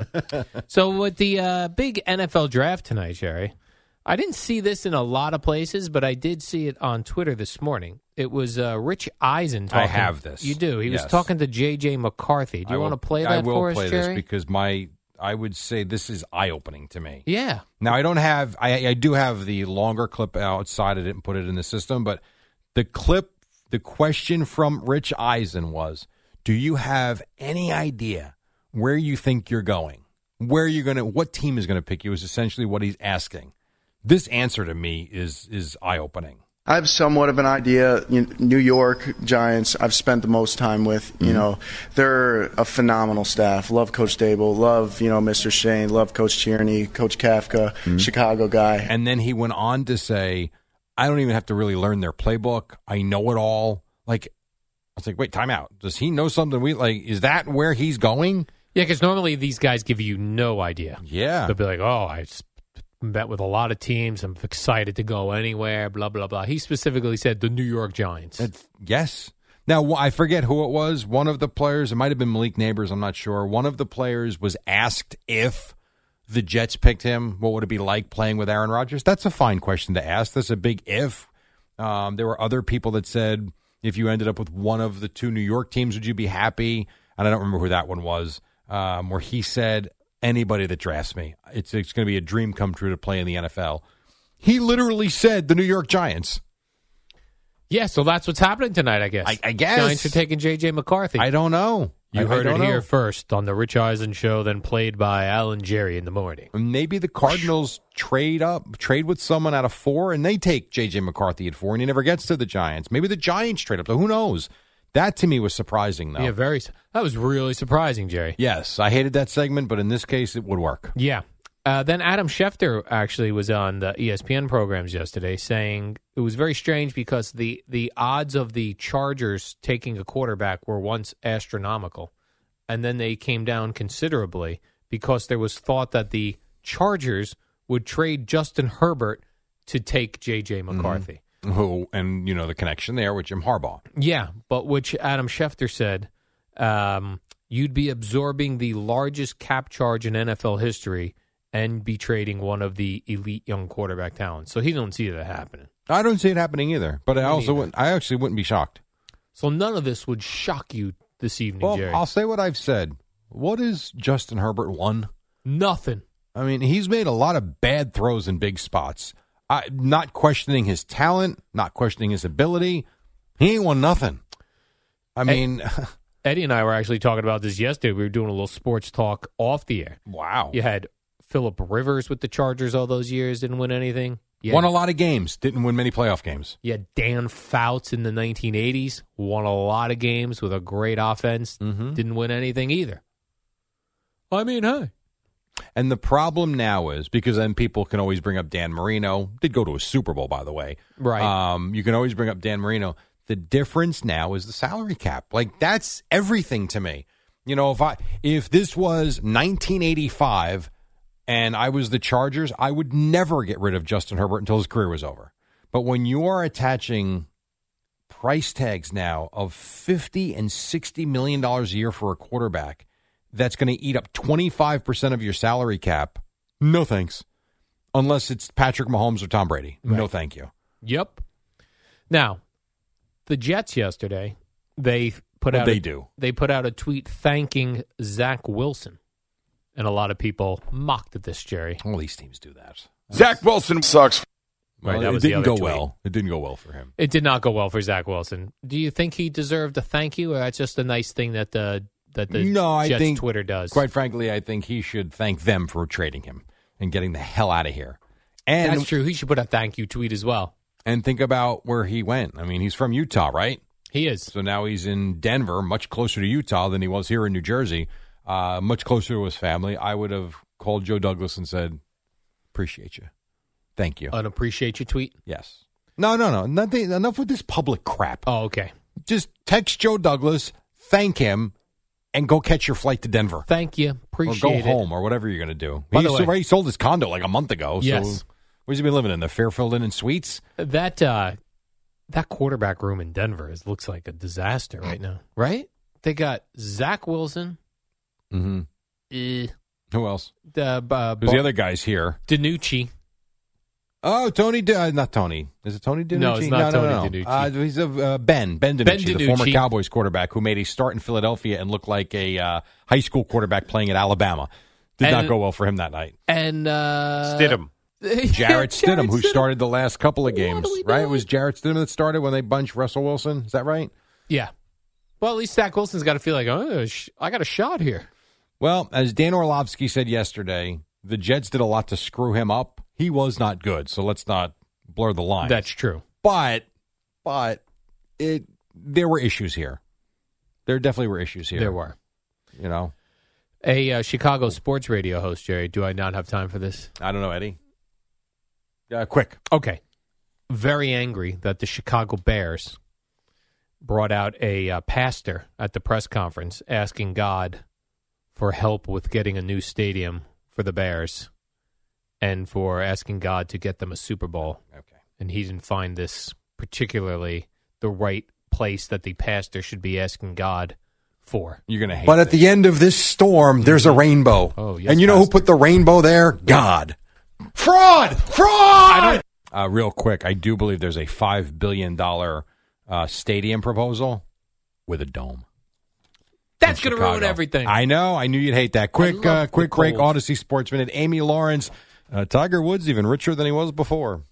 So with the big NFL draft tonight, Jerry, I didn't see this in a lot of places, but I did see it on Twitter this morning. It was Rich Eisen talking. I have this. You do. He was talking to J.J. McCarthy. Do you want to play that for us, Jerry? I will play this because I would say this is eye-opening to me. Yeah. Now, I do have the longer clip outside. I didn't put it in the system, but the question from Rich Eisen was, do you have any idea where you think you're going? What team is going to pick you is essentially what he's asking. This answer to me is eye-opening. I have somewhat of an idea. New York Giants, I've spent the most time with. They're a phenomenal staff. Love Coach Dable. Love, Mr. Shane. Love Coach Tierney, Coach Kafka, Chicago guy. And then he went on to say, I don't even have to really learn their playbook. I know it all. Like, I was like, wait, time out. Does he know something is that where he's going? Yeah, because normally these guys give you no idea. Yeah. They'll be like, I met with a lot of teams. I'm excited to go anywhere, blah, blah, blah. He specifically said the New York Giants. Yes. Now, I forget who it was. One of the players, it might have been Malik Neighbors, I'm not sure. One of the players was asked if the Jets picked him, what would it be like playing with Aaron Rodgers? That's a fine question to ask. That's a big if. There were other people that said, if you ended up with one of the two New York teams, would you be happy? And I don't remember who that one was, where he said, anybody that drafts me, it's going to be a dream come true to play in the NFL. He literally said the New York Giants. Yeah, so that's what's happening tonight, I guess. I guess. Giants are taking J.J. McCarthy. I don't know. You heard it here first on the Rich Eisen Show, then played by Al and Jerry in the morning. Maybe the Cardinals trade with someone out of 4, and they take J.J. McCarthy at 4, and he never gets to the Giants. Maybe the Giants trade up. So who knows? That, to me, was surprising, though. Yeah, that was really surprising, Jerry. Yes, I hated that segment, but in this case, it would work. Yeah. Then Adam Schefter actually was on the ESPN programs yesterday saying it was very strange because the odds of the Chargers taking a quarterback were once astronomical, and then they came down considerably because there was thought that the Chargers would trade Justin Herbert to take J.J. McCarthy. Who, and you know the connection there with Jim Harbaugh. Yeah, but which Adam Schefter said, you'd be absorbing the largest cap charge in NFL history and be trading one of the elite young quarterback talents. So he don't see that happening. I don't see it happening either, but I actually wouldn't be shocked. So none of this would shock you this evening, Well, Jerry. I'll say what I've said. What has Justin Herbert won? Nothing. I mean, he's made a lot of bad throws in big spots. Not questioning his talent, not questioning his ability. He ain't won nothing. I mean, Eddie and I were actually talking about this yesterday. We were doing a little sports talk off the air. Wow. You had Phillip Rivers with the Chargers all those years, didn't win anything. Won a lot of games, didn't win many playoff games. You had Dan Fouts in the 1980s, won a lot of games with a great offense, didn't win anything either. I mean, hey. And the problem now is, because then people can always bring up Dan Marino, did go to a Super Bowl, by the way. Right. You can always bring up Dan Marino. The difference now is the salary cap. Like, that's everything to me. You know, if this was 1985 and I was the Chargers, I would never get rid of Justin Herbert until his career was over. But when you are attaching price tags now of $50 and $60 million a year for a quarterback, that's going to eat up 25% of your salary cap, no thanks. Unless it's Patrick Mahomes or Tom Brady. Right. No thank you. Yep. Now, the Jets yesterday, they put out a tweet thanking Zach Wilson. And a lot of people mocked at this, Jerry. All these teams do that. Zach Wilson sucks. Right, well, that was it didn't the go other tweet. well. It didn't go well for him. It did not go well for Zach Wilson. Do you think he deserved a thank you, or that's just a nice thing that the Jets Twitter does? Quite frankly, I think he should thank them for trading him and getting the hell out of here. And that's true. He should put a thank you tweet as well. And think about where he went. I mean, he's from Utah, right? He is. So now he's in Denver, much closer to Utah than he was here in New Jersey, much closer to his family. I would have called Joe Douglas and said, appreciate you. Thank you. An appreciate you tweet? Yes. No. Nothing, enough with this public crap. Oh, okay. Just text Joe Douglas, thank him, and go catch your flight to Denver. Thank you. Appreciate it. Or go home, or whatever you're going to do. By the way, he sold his condo like a month ago. Yes. So where's he been living in? The Fairfield Inn and Suites? That quarterback room in Denver looks like a disaster right now. Right? They got Zach Wilson. Mm-hmm. Who else? Who's the other guys here? DiNucci. Oh, Tony. Not Tony. Is it Tony DiNucci? No, it's not Tony DiNucci. He's Ben DiNucci, the former Cowboys quarterback who made a start in Philadelphia and looked like a high school quarterback playing at Alabama. Did not go well for him that night. And Stidham. Jarrett Stidham, who started the last couple of games, right? It was Jarrett Stidham that started when they bunched Russell Wilson. Is that right? Yeah. Well, at least Zach Wilson's got to feel like, I got a shot here. Well, as Dan Orlovsky said yesterday, the Jets did a lot to screw him up. He was not good, so let's not blur the lines. That's true. But there were issues here. There definitely were issues here. There were. You know? A Chicago sports radio host, Jerry, do I not have time for this? I don't know, Eddie. Quick. Okay. Very angry that the Chicago Bears brought out a pastor at the press conference asking God for help with getting a new stadium for the Bears and for asking God to get them a Super Bowl. Okay. And he didn't find this particularly the right place that the pastor should be asking God for. You're going to hate But at the end of this storm, there's a rainbow. Oh, yes, and you know who put the rainbow there? God. Fraud! Real quick, I do believe there's a $5 billion stadium proposal with a dome. That's going to ruin everything. I know. I knew you'd hate that. Quick break. cold. Odyssey Sports Minute. Amy Lawrence. Tiger Woods even richer than he was before.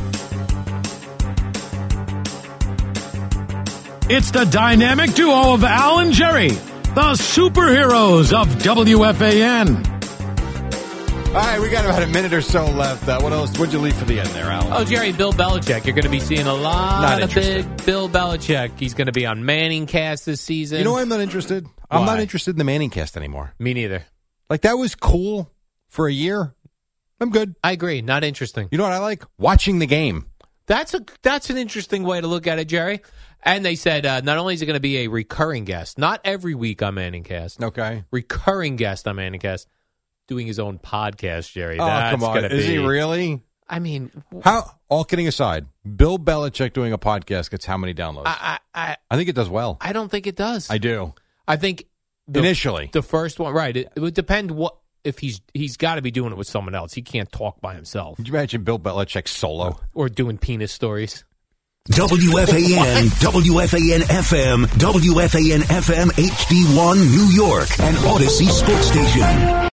It's the dynamic duo of Al and Jerry, the superheroes of WFAN. All right, we got about a minute or so left. What else? What'd you leave for the end there, Al? Oh, Jerry, Bill Belichick. You're going to be seeing a lot Not of big Bill Belichick. He's going to be on Manning Cast this season. You know why I'm not interested? I'm not interested in the Manning Cast anymore. Me neither. Like, that was cool for a year. I'm good. I agree. Not interesting. You know what I like? Watching the game. That's an interesting way to look at it, Jerry. And they said not only is it going to be a recurring guest, not every week on Manningcast. Okay. Recurring guest on Manningcast, doing his own podcast, Jerry. Oh, That's come on. Is he really? I mean, all kidding aside, Bill Belichick doing a podcast gets how many downloads? I think it does well. I don't think it does. I do. I think initially the first one, right? It would depend if he's got to be doing it with someone else. He can't talk by himself. Could you imagine Bill Belichick solo or doing penis stories? WFAN, WFAN FM, WFAN FM HD1 New York, and Odyssey Sports Station.